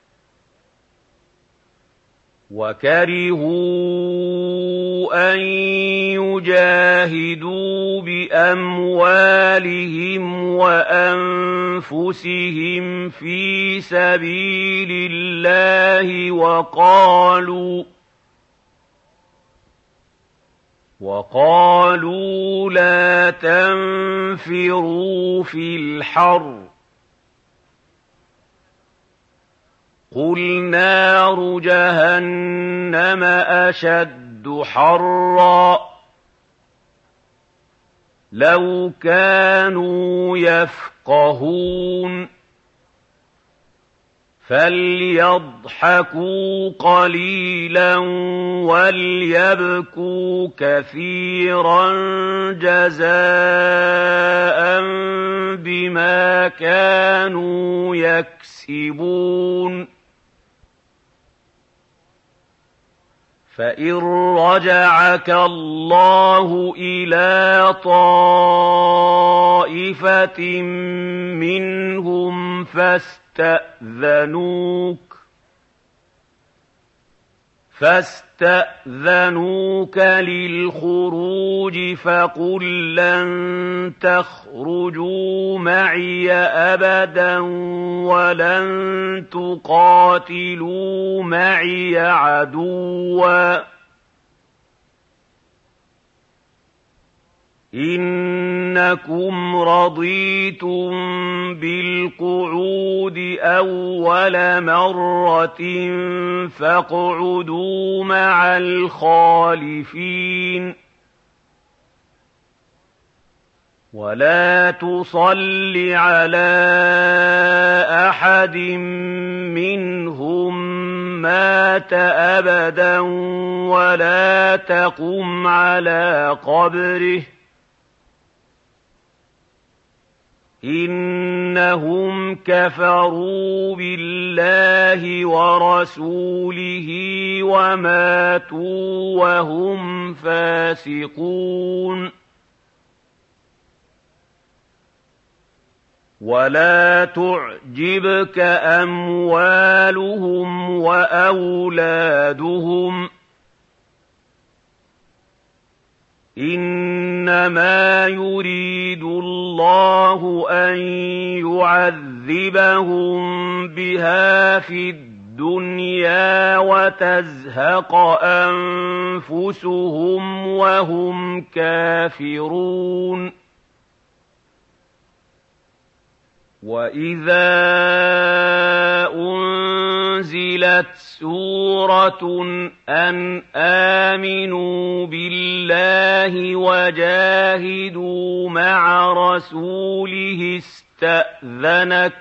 وَكَرِهُوا أَن يُجَاهِدُوا بِأَمْوَالِهِمْ وَأَنفُسِهِمْ فِي سَبِيلِ اللَّهِ وَقَالُوا وقالوا لا تنفروا في الحر قل نار جهنم أشد حرا لو كانوا يفقهون فليضحكوا قليلا وليبكوا كثيرا جزاء بما كانوا يكسبون فإن رجعك الله إلى طائفة منهم فاستأذنوك فاستأذنوك للخروج فقل لن تخرجوا معي أبدا ولن تقاتلوا معي عدوا إنكم رضيتم بالقعود أول مرة فاقعدوا مع الخالفين ولا تصل على أحد منهم مات أبدا ولا تقم على قبره إنهم كفروا بالله ورسوله وماتوا وهم فاسقون ولا تعجبك أموالهم وأولادهم إنما يريد الله أن يعذبهم بها في الدنيا وتزهق أنفسهم وهم كافرون وإذا أنزلت سورة أن آمنوا بالله وجاهدوا مع رسوله استأذنك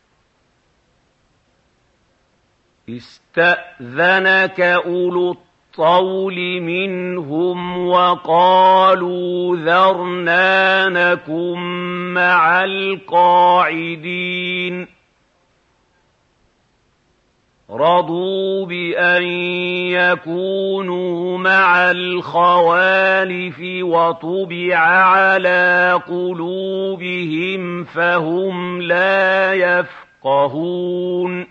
استأذنك أولو الطول منهم وقالوا ذرنا نكن مع القاعدين رضوا بأن يكونوا مع الخوالف وطبع على قلوبهم فهم لا يفقهون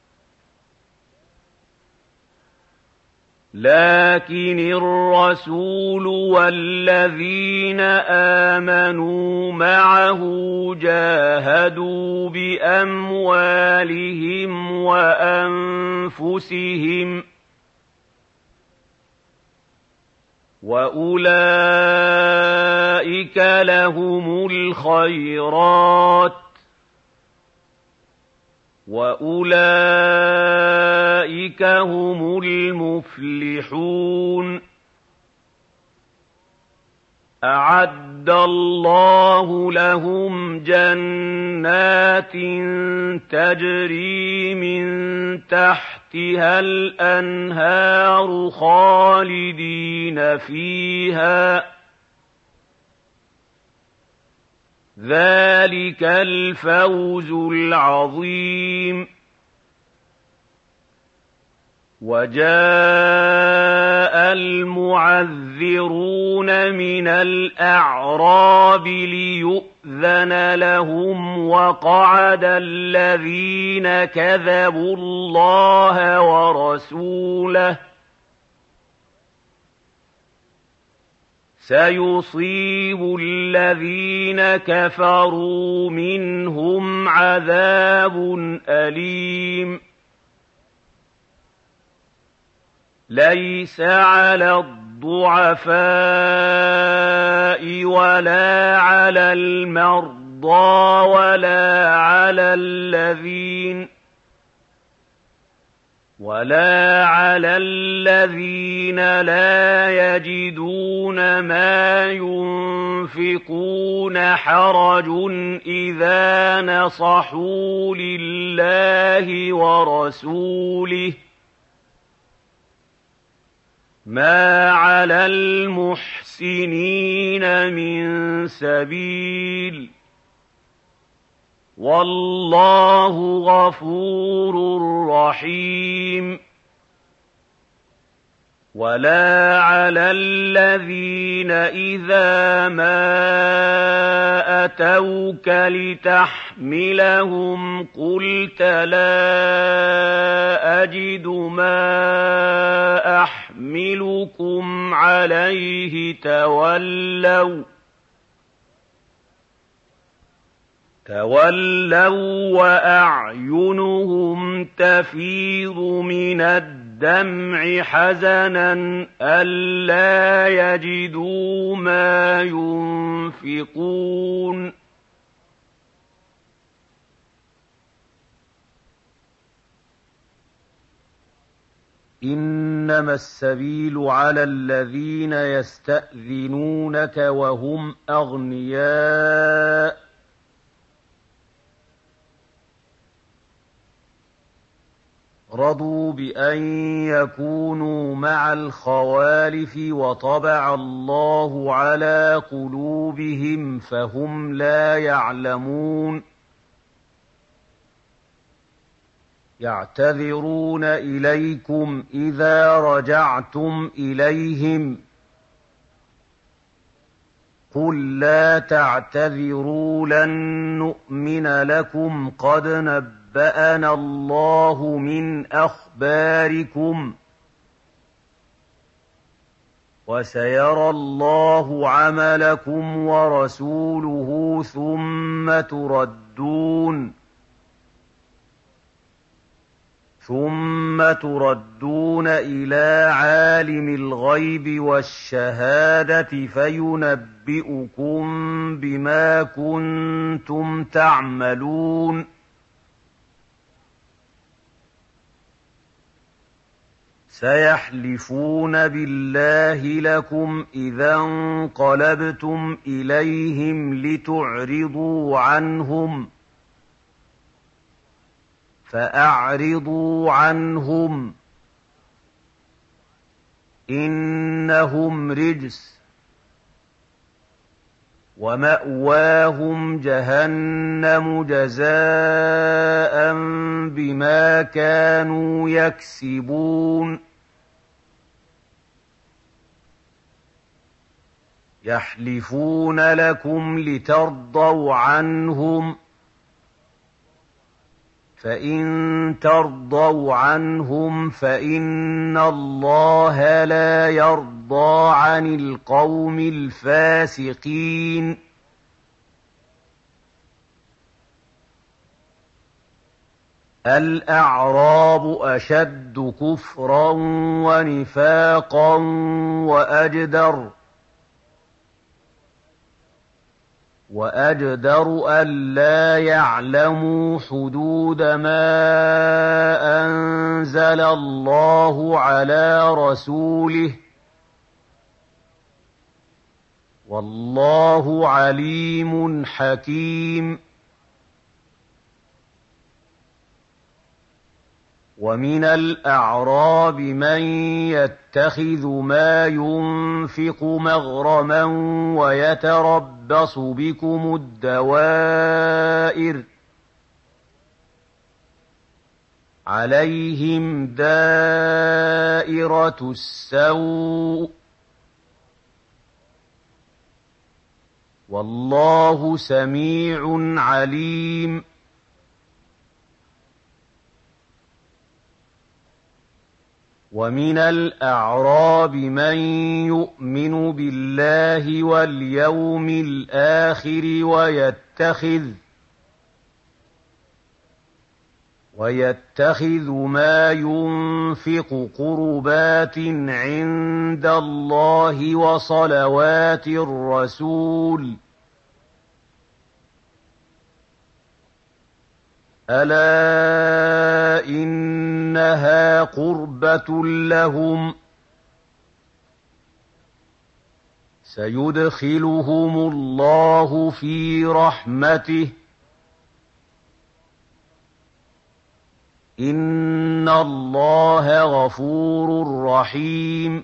لكن الرسول والذين آمنوا معه جاهدوا بأموالهم وأنفسهم وأولئك لهم الخيرات وأولئك هم المفلحون أعد الله لهم جنات تجري من تحتها الأنهار خالدين فيها ذلك الفوز العظيم وجاء المعذرون من الأعراب ليؤذن لهم وقعد الذين كذبوا الله ورسوله سيصيب الذين كفروا منهم عذاب أليم ليس على الضالين الضعفاء ولا على المرضى ولا على الذين ولا على الذين لا يجدون ما ينفقون حرج إذا نصحوا لله ورسوله ما على المحسنين من سبيل والله غفور رحيم ولا على الذين إذا ما أتوك لتحملهم قلت لا أجد ما أحملكم عليه تولوا تولوا وأعينهم تفيض من الدمع حزنا ألا يجدوا ما ينفقون إنما السبيل على الذين يستأذنونك وهم أغنياء رضوا بأن يكونوا مع الخوالف وطبع الله على قلوبهم فهم لا يعلمون يعتذرون إليكم إذا رجعتم إليهم قل لا تعتذروا لن نؤمن لكم قد نبأنا الله من أخباركم وسيرى الله عملكم ورسوله ثم تردون ثم تردون إلى عالم الغيب والشهادة فينبئكم بما كنتم تعملون سيحلفون بالله لكم إذا انقلبتم إليهم لتعرضوا عنهم فأعرضوا عنهم إنهم رجس ومأواهم جهنم جزاء بما كانوا يكسبون يحلفون لكم لترضوا عنهم فإن ترضوا عنهم فإن الله لا يرضى عن القوم الفاسقين الأعراب أشد كفرا ونفاقا وأجدر وأجدر ألا يعلموا حدود ما أنزل الله على رسوله والله عليم حكيم ومن الأعراب من يتخذ ما ينفق مغرما ويتربص بكم الدوائر عليهم دائرة السوء والله سميع عليم ومن الأعراب من يؤمن بالله واليوم الآخر ويتخذ وَيَتَّخِذُ مَا يُنفِقُ قُرُبَاتٍ عِندَ اللَّهِ وَصَلَوَاتِ الرَّسُولِ ۚ أَلَا إِنَّهَا قُرْبَةٌ لَّهُمْ ۚ سَيُدْخِلُهُمُ اللَّهُ فِي رَحْمَتِهِ ۗ إِنَّ اللَّهَ غَفُورٌ رَّحِيمٌ.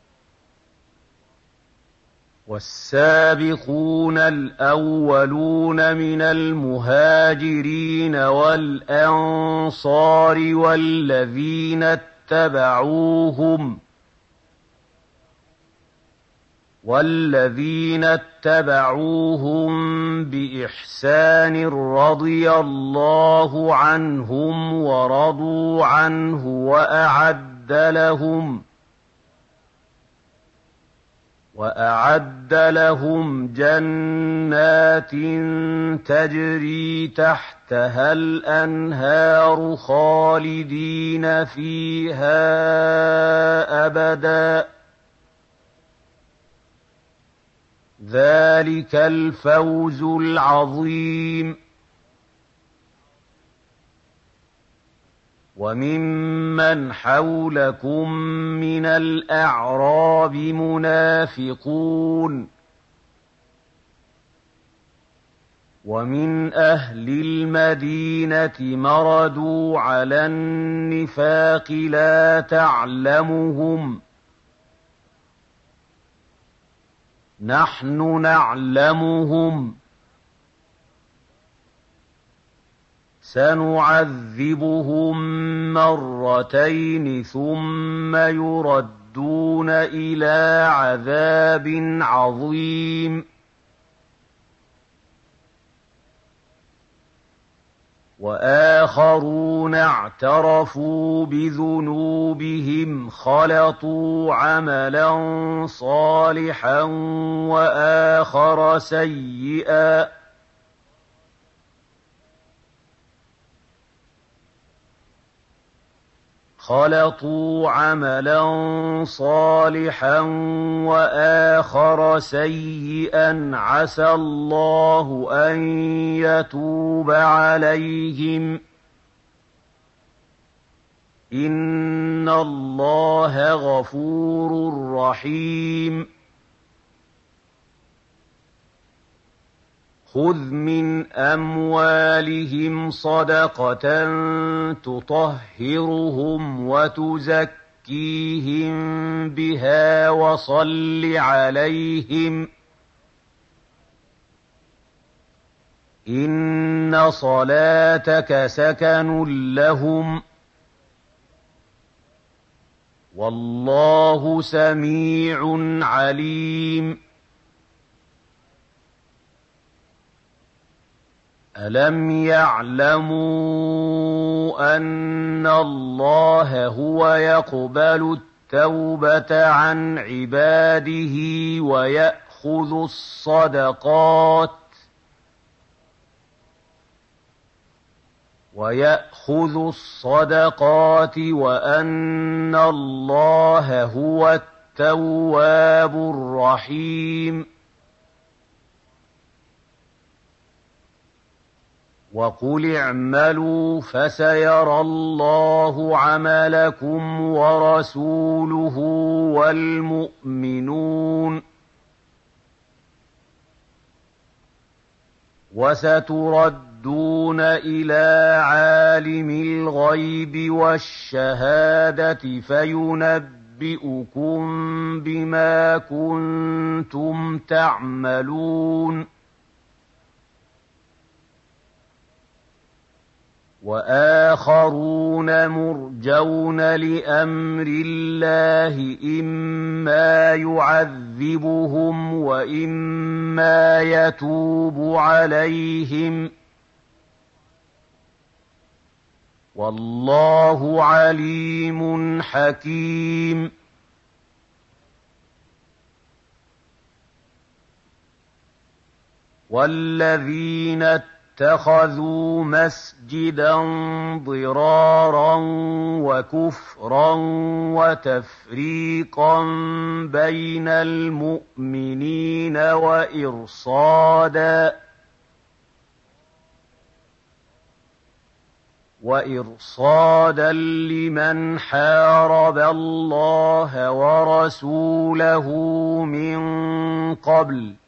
وَالسَّابِقُونَ الْأَوَّلُونَ مِنَ الْمُهَاجِرِينَ وَالْأَنصَارِ وَالَّذِينَ اتَّبَعُوهُم وَالَّذِينَ اتَّبَعُوهُم بِإِحْسَانٍ رَّضِيَ اللَّهُ عَنْهُمْ وَرَضُوا عَنْهُ وَأَعَدَّ لَهُمْ وَأَعَدَّ لَهُمْ جَنَّاتٍ تَجْرِي تَحْتَهَا الْأَنْهَارُ خَالِدِينَ فِيهَا أَبَدًا ۚ ذَٰلِكَ الْفَوْزُ الْعَظِيمُ. وَمِمَّنْ حَوْلَكُم مِّنَ الْأَعْرَابِ مُنَافِقُونَ ۖ وَمِنْ أَهْلِ الْمَدِينَةِ مَرَدُوا عَلَى النِّفَاقِ لَا تَعْلَمُهُمْ ۖ نَحْنُ نَعْلَمُهُمْ ۚ سَنُعَذِّبُهُم مَّرَّتَيْنِ ثُمَّ يُرَدُّونَ إِلَىٰ عَذَابٍ عَظِيمٍ. وَآخَرُونَ اعْتَرَفُوا بِذُنُوبِهِمْ خَلَطُوا عَمَلًا صَالِحًا وَآخَرَ سَيِّئًا خَلَطُوا عَمَلًا صَالِحًا وَآخَرَ سَيِّئًا عَسَى اللَّهُ أَن يَتُوبَ عَلَيْهِمْ ۚ إِنَّ اللَّهَ غَفُورٌ رَّحِيمٌ. خُذْ مِنْ أَمْوَالِهِمْ صَدَقَةً تُطَهِّرُهُمْ وَتُزَكِّيهِم بِهَا وَصَلِّ عَلَيْهِمْ ۖ إِنَّ صَلَاتَكَ سَكَنٌ لَّهُمْ ۗ وَاللَّهُ سَمِيعٌ عَلِيمٌ. أَلَمْ يَعْلَمُوا أَنَّ اللَّهَ هُوَ يَقْبَلُ التَّوْبَةَ عَنْ عِبَادِهِ وَيَأْخُذُ الصَّدَقَاتِ وَيَأْخُذُ الصَّدَقَاتِ وَأَنَّ اللَّهَ هُوَ التَّوَّابُ الرَّحِيمُ. وَقُلِ اعْمَلُوا فَسَيَرَى اللَّهُ عَمَلَكُمْ وَرَسُولُهُ وَالْمُؤْمِنُونَ ۖ وَسَتُرَدُّونَ إِلَىٰ عَالِمِ الْغَيْبِ وَالشَّهَادَةِ فَيُنَبِّئُكُم بِمَا كُنتُمْ تَعْمَلُونَ. وَآخَرُونَ مُرْجَوْنَ لِأَمْرِ اللَّهِ إِمَّا يُعَذِّبُهُمْ وَإِمَّا يَتُوبُ عَلَيْهِمْ ۗ وَاللَّهُ عَلِيمٌ حَكِيمٌ. وَالَّذِينَ اتَّخَذُوا مَسْجِدًا ضِرَارًا وَكُفْرًا وَتَفْرِيقًا بَيْنَ الْمُؤْمِنِينَ وَإِرْصَادًا وَإِرْصَادًا لِّمَنْ حَارَبَ اللَّهَ وَرَسُولَهُ مِن قَبْلُ ۚ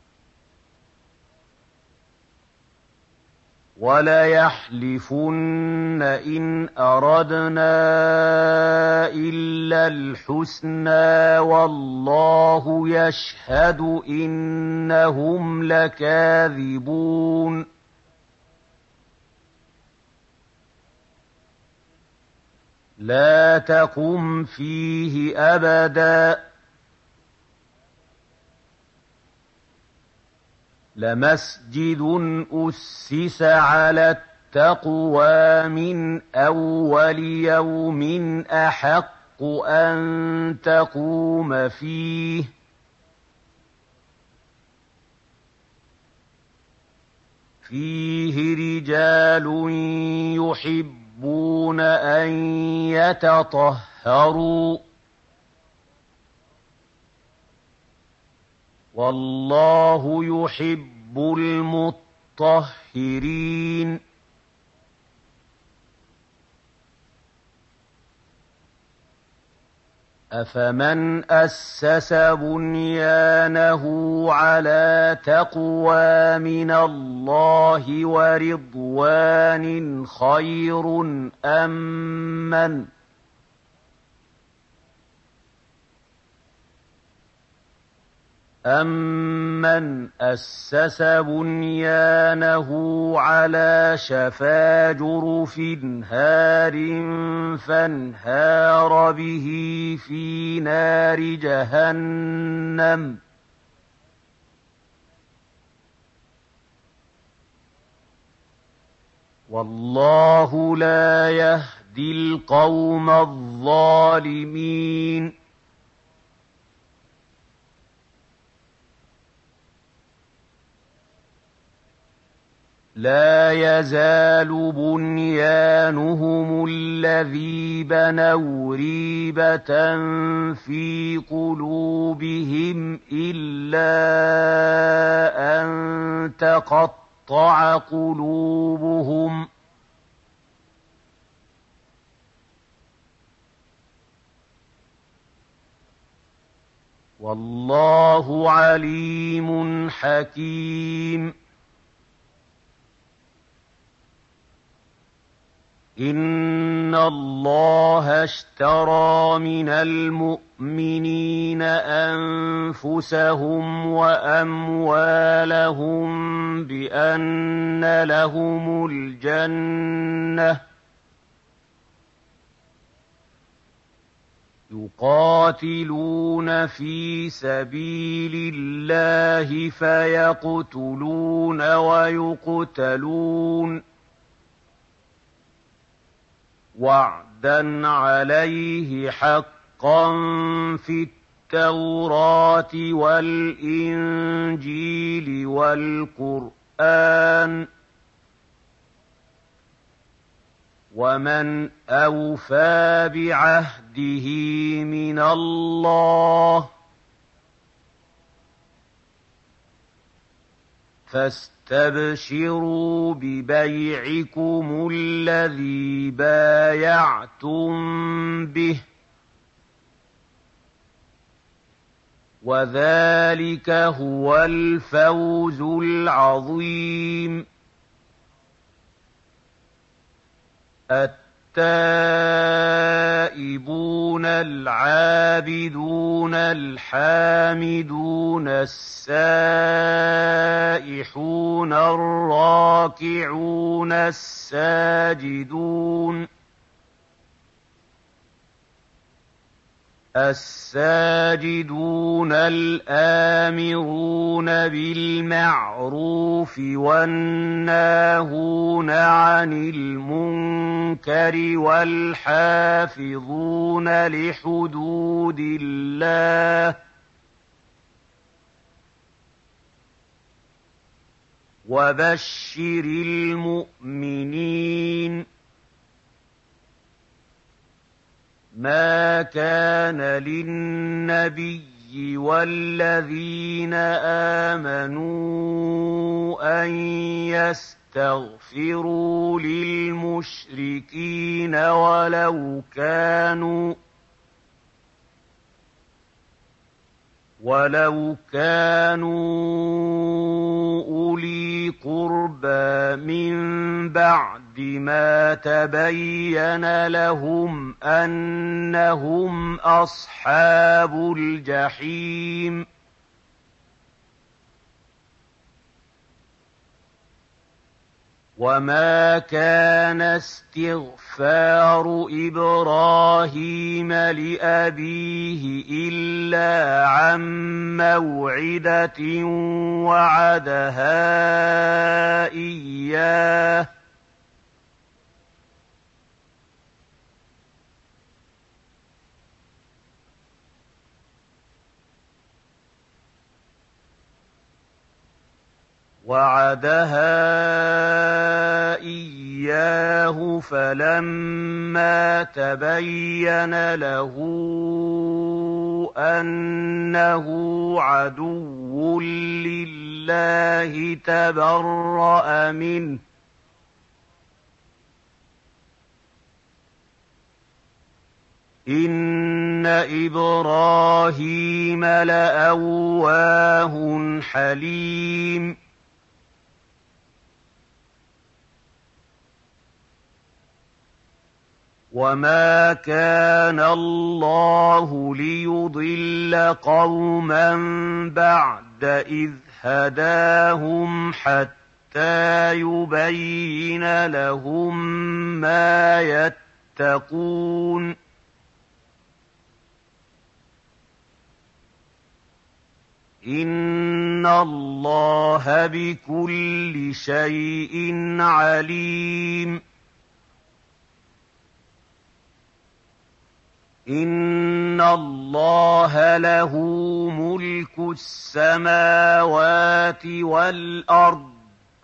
وَلَيَحْلِفُنَّ إِنْ أَرَدْنَا إِلَّا الْحُسْنَىٰ وَاللَّهُ يَشْهَدُ إِنَّهُمْ لَكَاذِبُونَ لَا تَقُمْ فِيهِ أَبَدًا ۚ لَمَسْجِدٌ أُسِّسَ عَلَى التَّقْوَىٰ مِنْ أَوَّلِ يَوْمٍ أَحَقُّ أَن تَقُومَ فِيهِ ۚ فِيهِ رِجَالٌ يُحِبُّونَ أَن يَتَطَهَّرُوا ۚ وَاللَّهُ يُحِبُّ الْمُطَّهِّرِينَ أَفَمَنْ أَسَّسَ بُنْيَانَهُ عَلَىٰ تَقْوَىٰ مِنَ اللَّهِ وَرِضْوَانٍ خَيْرٌ أَم مَّنْ أَمَّنْ أَسَّسَ بُنْيَانَهُ عَلَىٰ شَفَا جُرُفٍ هَارٍ فَانْهَارَ بِهِ فِي نَارِ جَهَنَّمَ ۗ وَاللَّهُ لَا يَهْدِي الْقَوْمَ الظَّالِمِينَ لَا يَزَالُ بُنْيَانُهُمُ الَّذِي بَنَوْا رِيبَةً فِي قُلُوبِهِمْ إِلَّا أَن تَقَطَّعَ قُلُوبُهُمْ ۗ وَاللَّهُ عَلِيمٌ حَكِيمٌ إِنَّ اللَّهَ اشْتَرَىٰ مِنَ الْمُؤْمِنِينَ أَنفُسَهُمْ وَأَمْوَالَهُم بِأَنَّ لَهُمُ الْجَنَّةَ ۚ يُقَاتِلُونَ فِي سَبِيلِ اللَّهِ فَيَقْتُلُونَ وَيُقْتَلُونَ ۖ وَعْدًا عَلَيْهِ حَقًّا فِي التَّوْرَاةِ وَالْإِنجِيلِ وَالْقُرْآنِ ۚ وَمَنْ أَوْفَىٰ بِعَهْدِهِ مِنَ اللَّهِ ۚ فَاسْتَبْشِرُوا بِبَيْعِكُمُ الَّذِي بَايَعْتُم بِهِ ۚ وَذَٰلِكَ هُوَ الْفَوْزُ الْعَظِيمُ التَّائِبُونَ الْعَابِدُونَ الْحَامِدُونَ السَّائِحُونَ الرَّاكِعُونَ السَّاجِدُونَ السَّاجِدُونَ الْآمِرُونَ بِالْمَعْرُوفِ وَالنَّاهُونَ عَنِ الْمُنكَرِ وَالْحَافِظُونَ لِحُدُودِ اللَّهِ ۗ وبشر المؤمنين ما كان للنبي والذين آمنوا أن يستغفروا للمشركين ولو كانوا ولو كانوا أولي قربى من بعد ما تبين لهم أنهم أصحاب الجحيم وما كان استغفار إبراهيم لأبيه إلا عن موعدة وعدها إياه وعدها إياه فلما تبين له أنه عدو لله تبرأ منه إن إبراهيم لأواه حليم وما كان الله ليضل قوما بعد إذ هداهم حتى يبين لهم ما يتقون إن الله بكل شيء عليم إن الله له ملك السماوات والأرض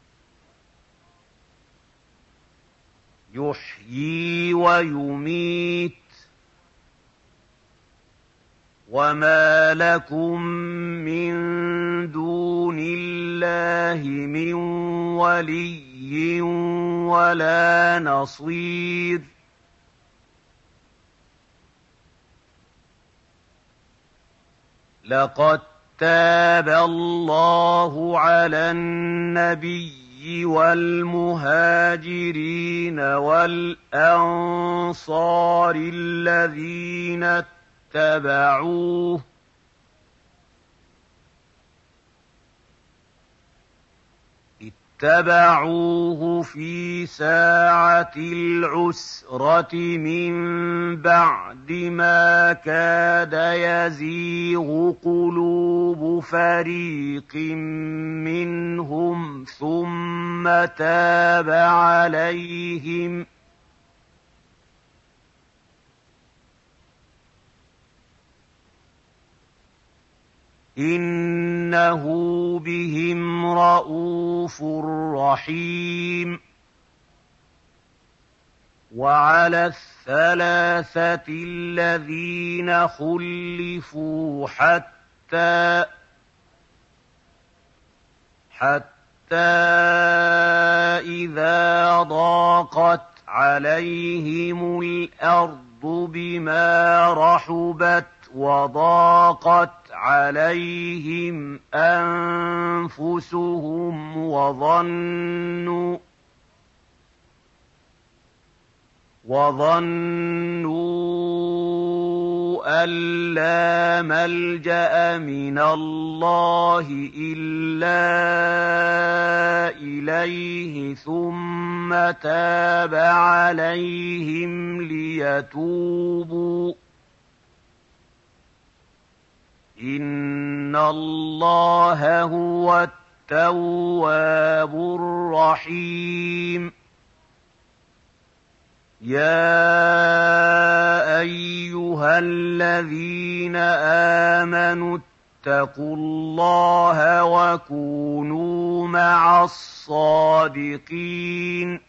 يحيي ويميت وما لكم من دون الله من ولي ولا نصير لقد تاب الله على النبي والمهاجرين والأنصار الذين اتبعوه اتبعوه في ساعة العسرة من بعد ما كاد يزيغ قلوب فريق منهم ثم تاب عليهم إنه بهم رءوف رحيم وعلى الثلاثة الذين خلفوا حتى حتى إذا ضاقت عليهم الأرض بما رحبت وضاقت عليهم أنفسهم وظنوا وظنوا أن لا ملجأ من الله إلا إليه ثم تاب عليهم ليتوبوا إن الله هو التواب الرحيم يا أيها الذين آمنوا واتقوا الله وكونوا مع الصادقين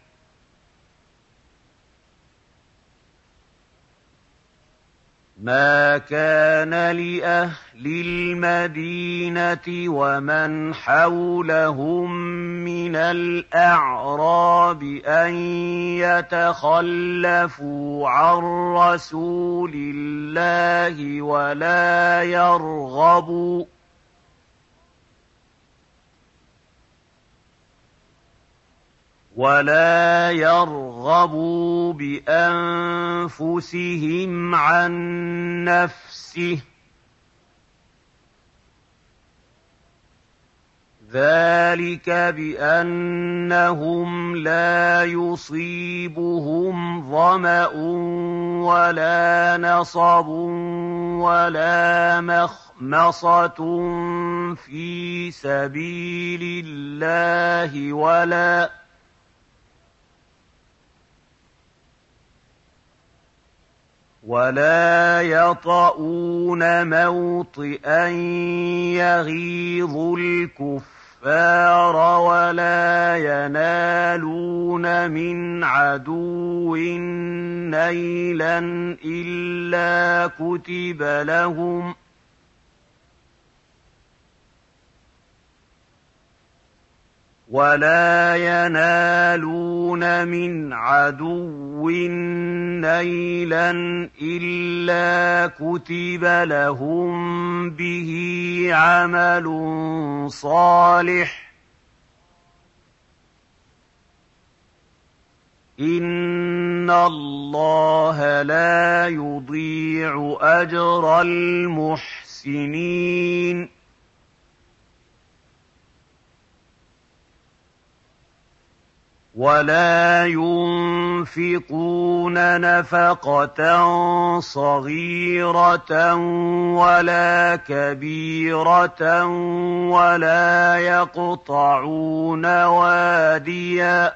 ما كان لأهل المدينة ومن حولهم من الأعراب أن يتخلفوا عن رسول الله ولا يرغبوا ولا يرغبوا بأنفسهم عن نفسه ذلك بأنهم لا يصيبهم ظمأ ولا نصب ولا مخمصة في سبيل الله ولا ولا يطؤون موطئا يغيظ الكفار ولا ينالون من عدو نيلا إلا كتب لهم ولا ينالون من عدو نيلا إلا كتب لهم به عمل صالح إن الله لا يضيع أجر المحسنين ولا ينفقون نفقة صغيرة ولا كبيرة ولا يقطعون واديا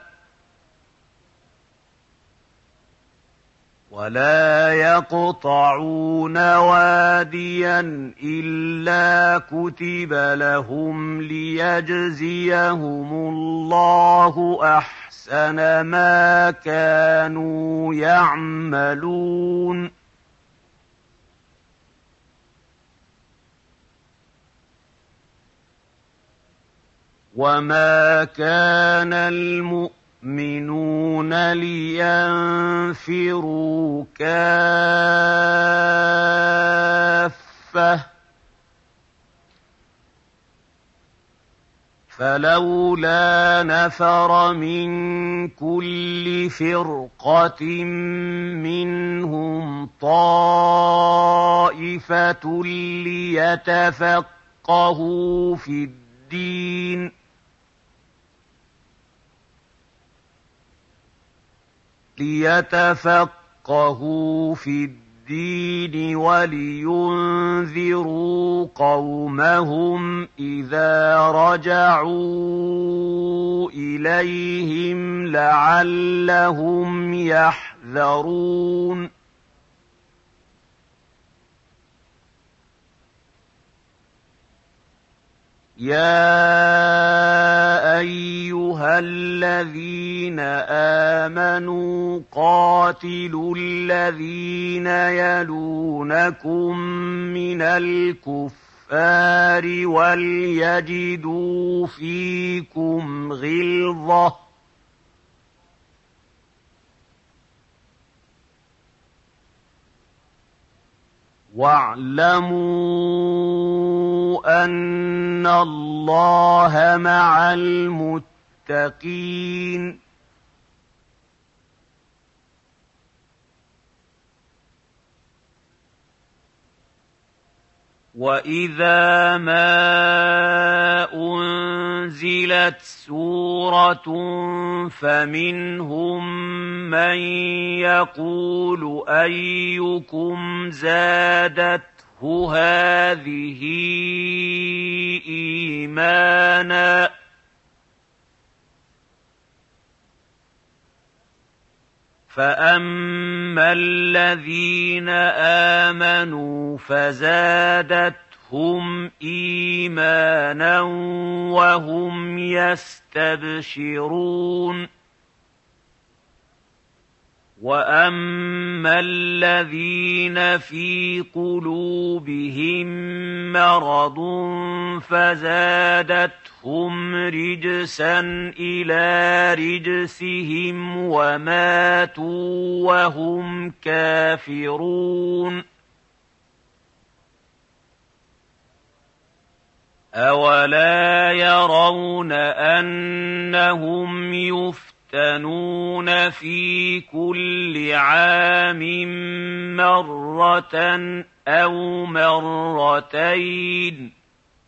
ولا يقطعون واديا إلا كتب لهم ليجزيهم الله أحسن ما كانوا يعملون وما كان المؤمنون لينفروا كافة فلولا نفر من كل فرقة منهم طائفة ليتفقهوا في الدين ليتفقهوا في الدين ولينذروا قومهم إذا رجعوا إليهم لعلهم يحذرون يا أيها الذين آمنوا قاتلوا الذين يلونكم من الكفار وليجدوا فيكم غلظة واعلموا أن الله مع المتقين وإذا ما أنزلت سورة فمنهم من يقول أيكم زادته هذه إيمانا فأما الذين آمنوا فزادتهم زادتهم إيمانا وهم يستبشرون وأما الذين في قلوبهم مرض فزادتهم رجسا إلى رجسهم وماتوا وهم كافرون أولا يرون أنهم يفتنون يفتنون في كل عام مرة أو مرتين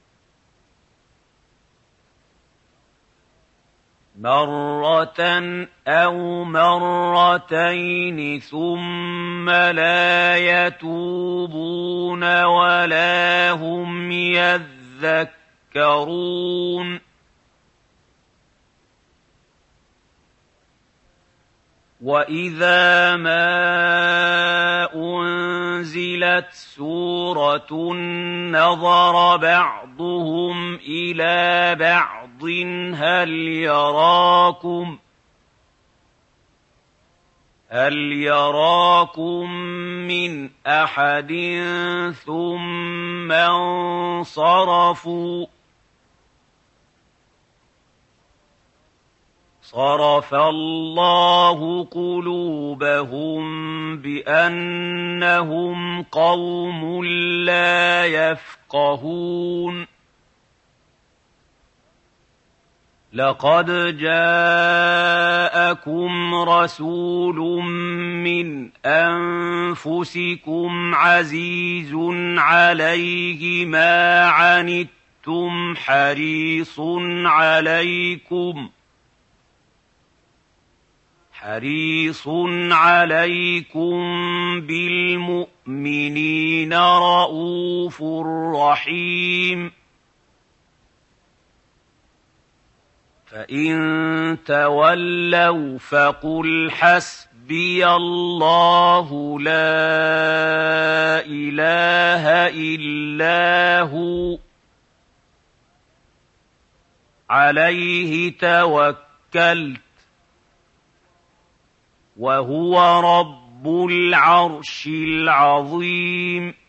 مرة أو مرتين ثم لا يتوبون ولا هم يذكرون وَإِذَا مَا أُنزِلَتْ سُورَةٌ نَظَرَ بَعْضُهُمْ إِلَى بَعْضٍ هَلْ يَرَاكُمْ هَلْ يَرَاكُمْ مِنْ أَحَدٍ ثُمَّ انصَرَفُوا صَرَفَ اللَّهُ قُلُوبَهُم بِأَنَّهُمْ قَوْمٌ لَّا يَفْقَهُونَ لَقَدْ جَاءَكُمْ رَسُولٌ مِّنْ أَنفُسِكُمْ عَزِيزٌ عَلَيْهِ مَا عَنِتُّمْ حَرِيصٌ عَلَيْكُمْ حريص عليكم بالمؤمنين رءوف رحيم فإن تولوا فقل حسبي الله لا إله إلا هو عليه توكلت وهو رب العرش العظيم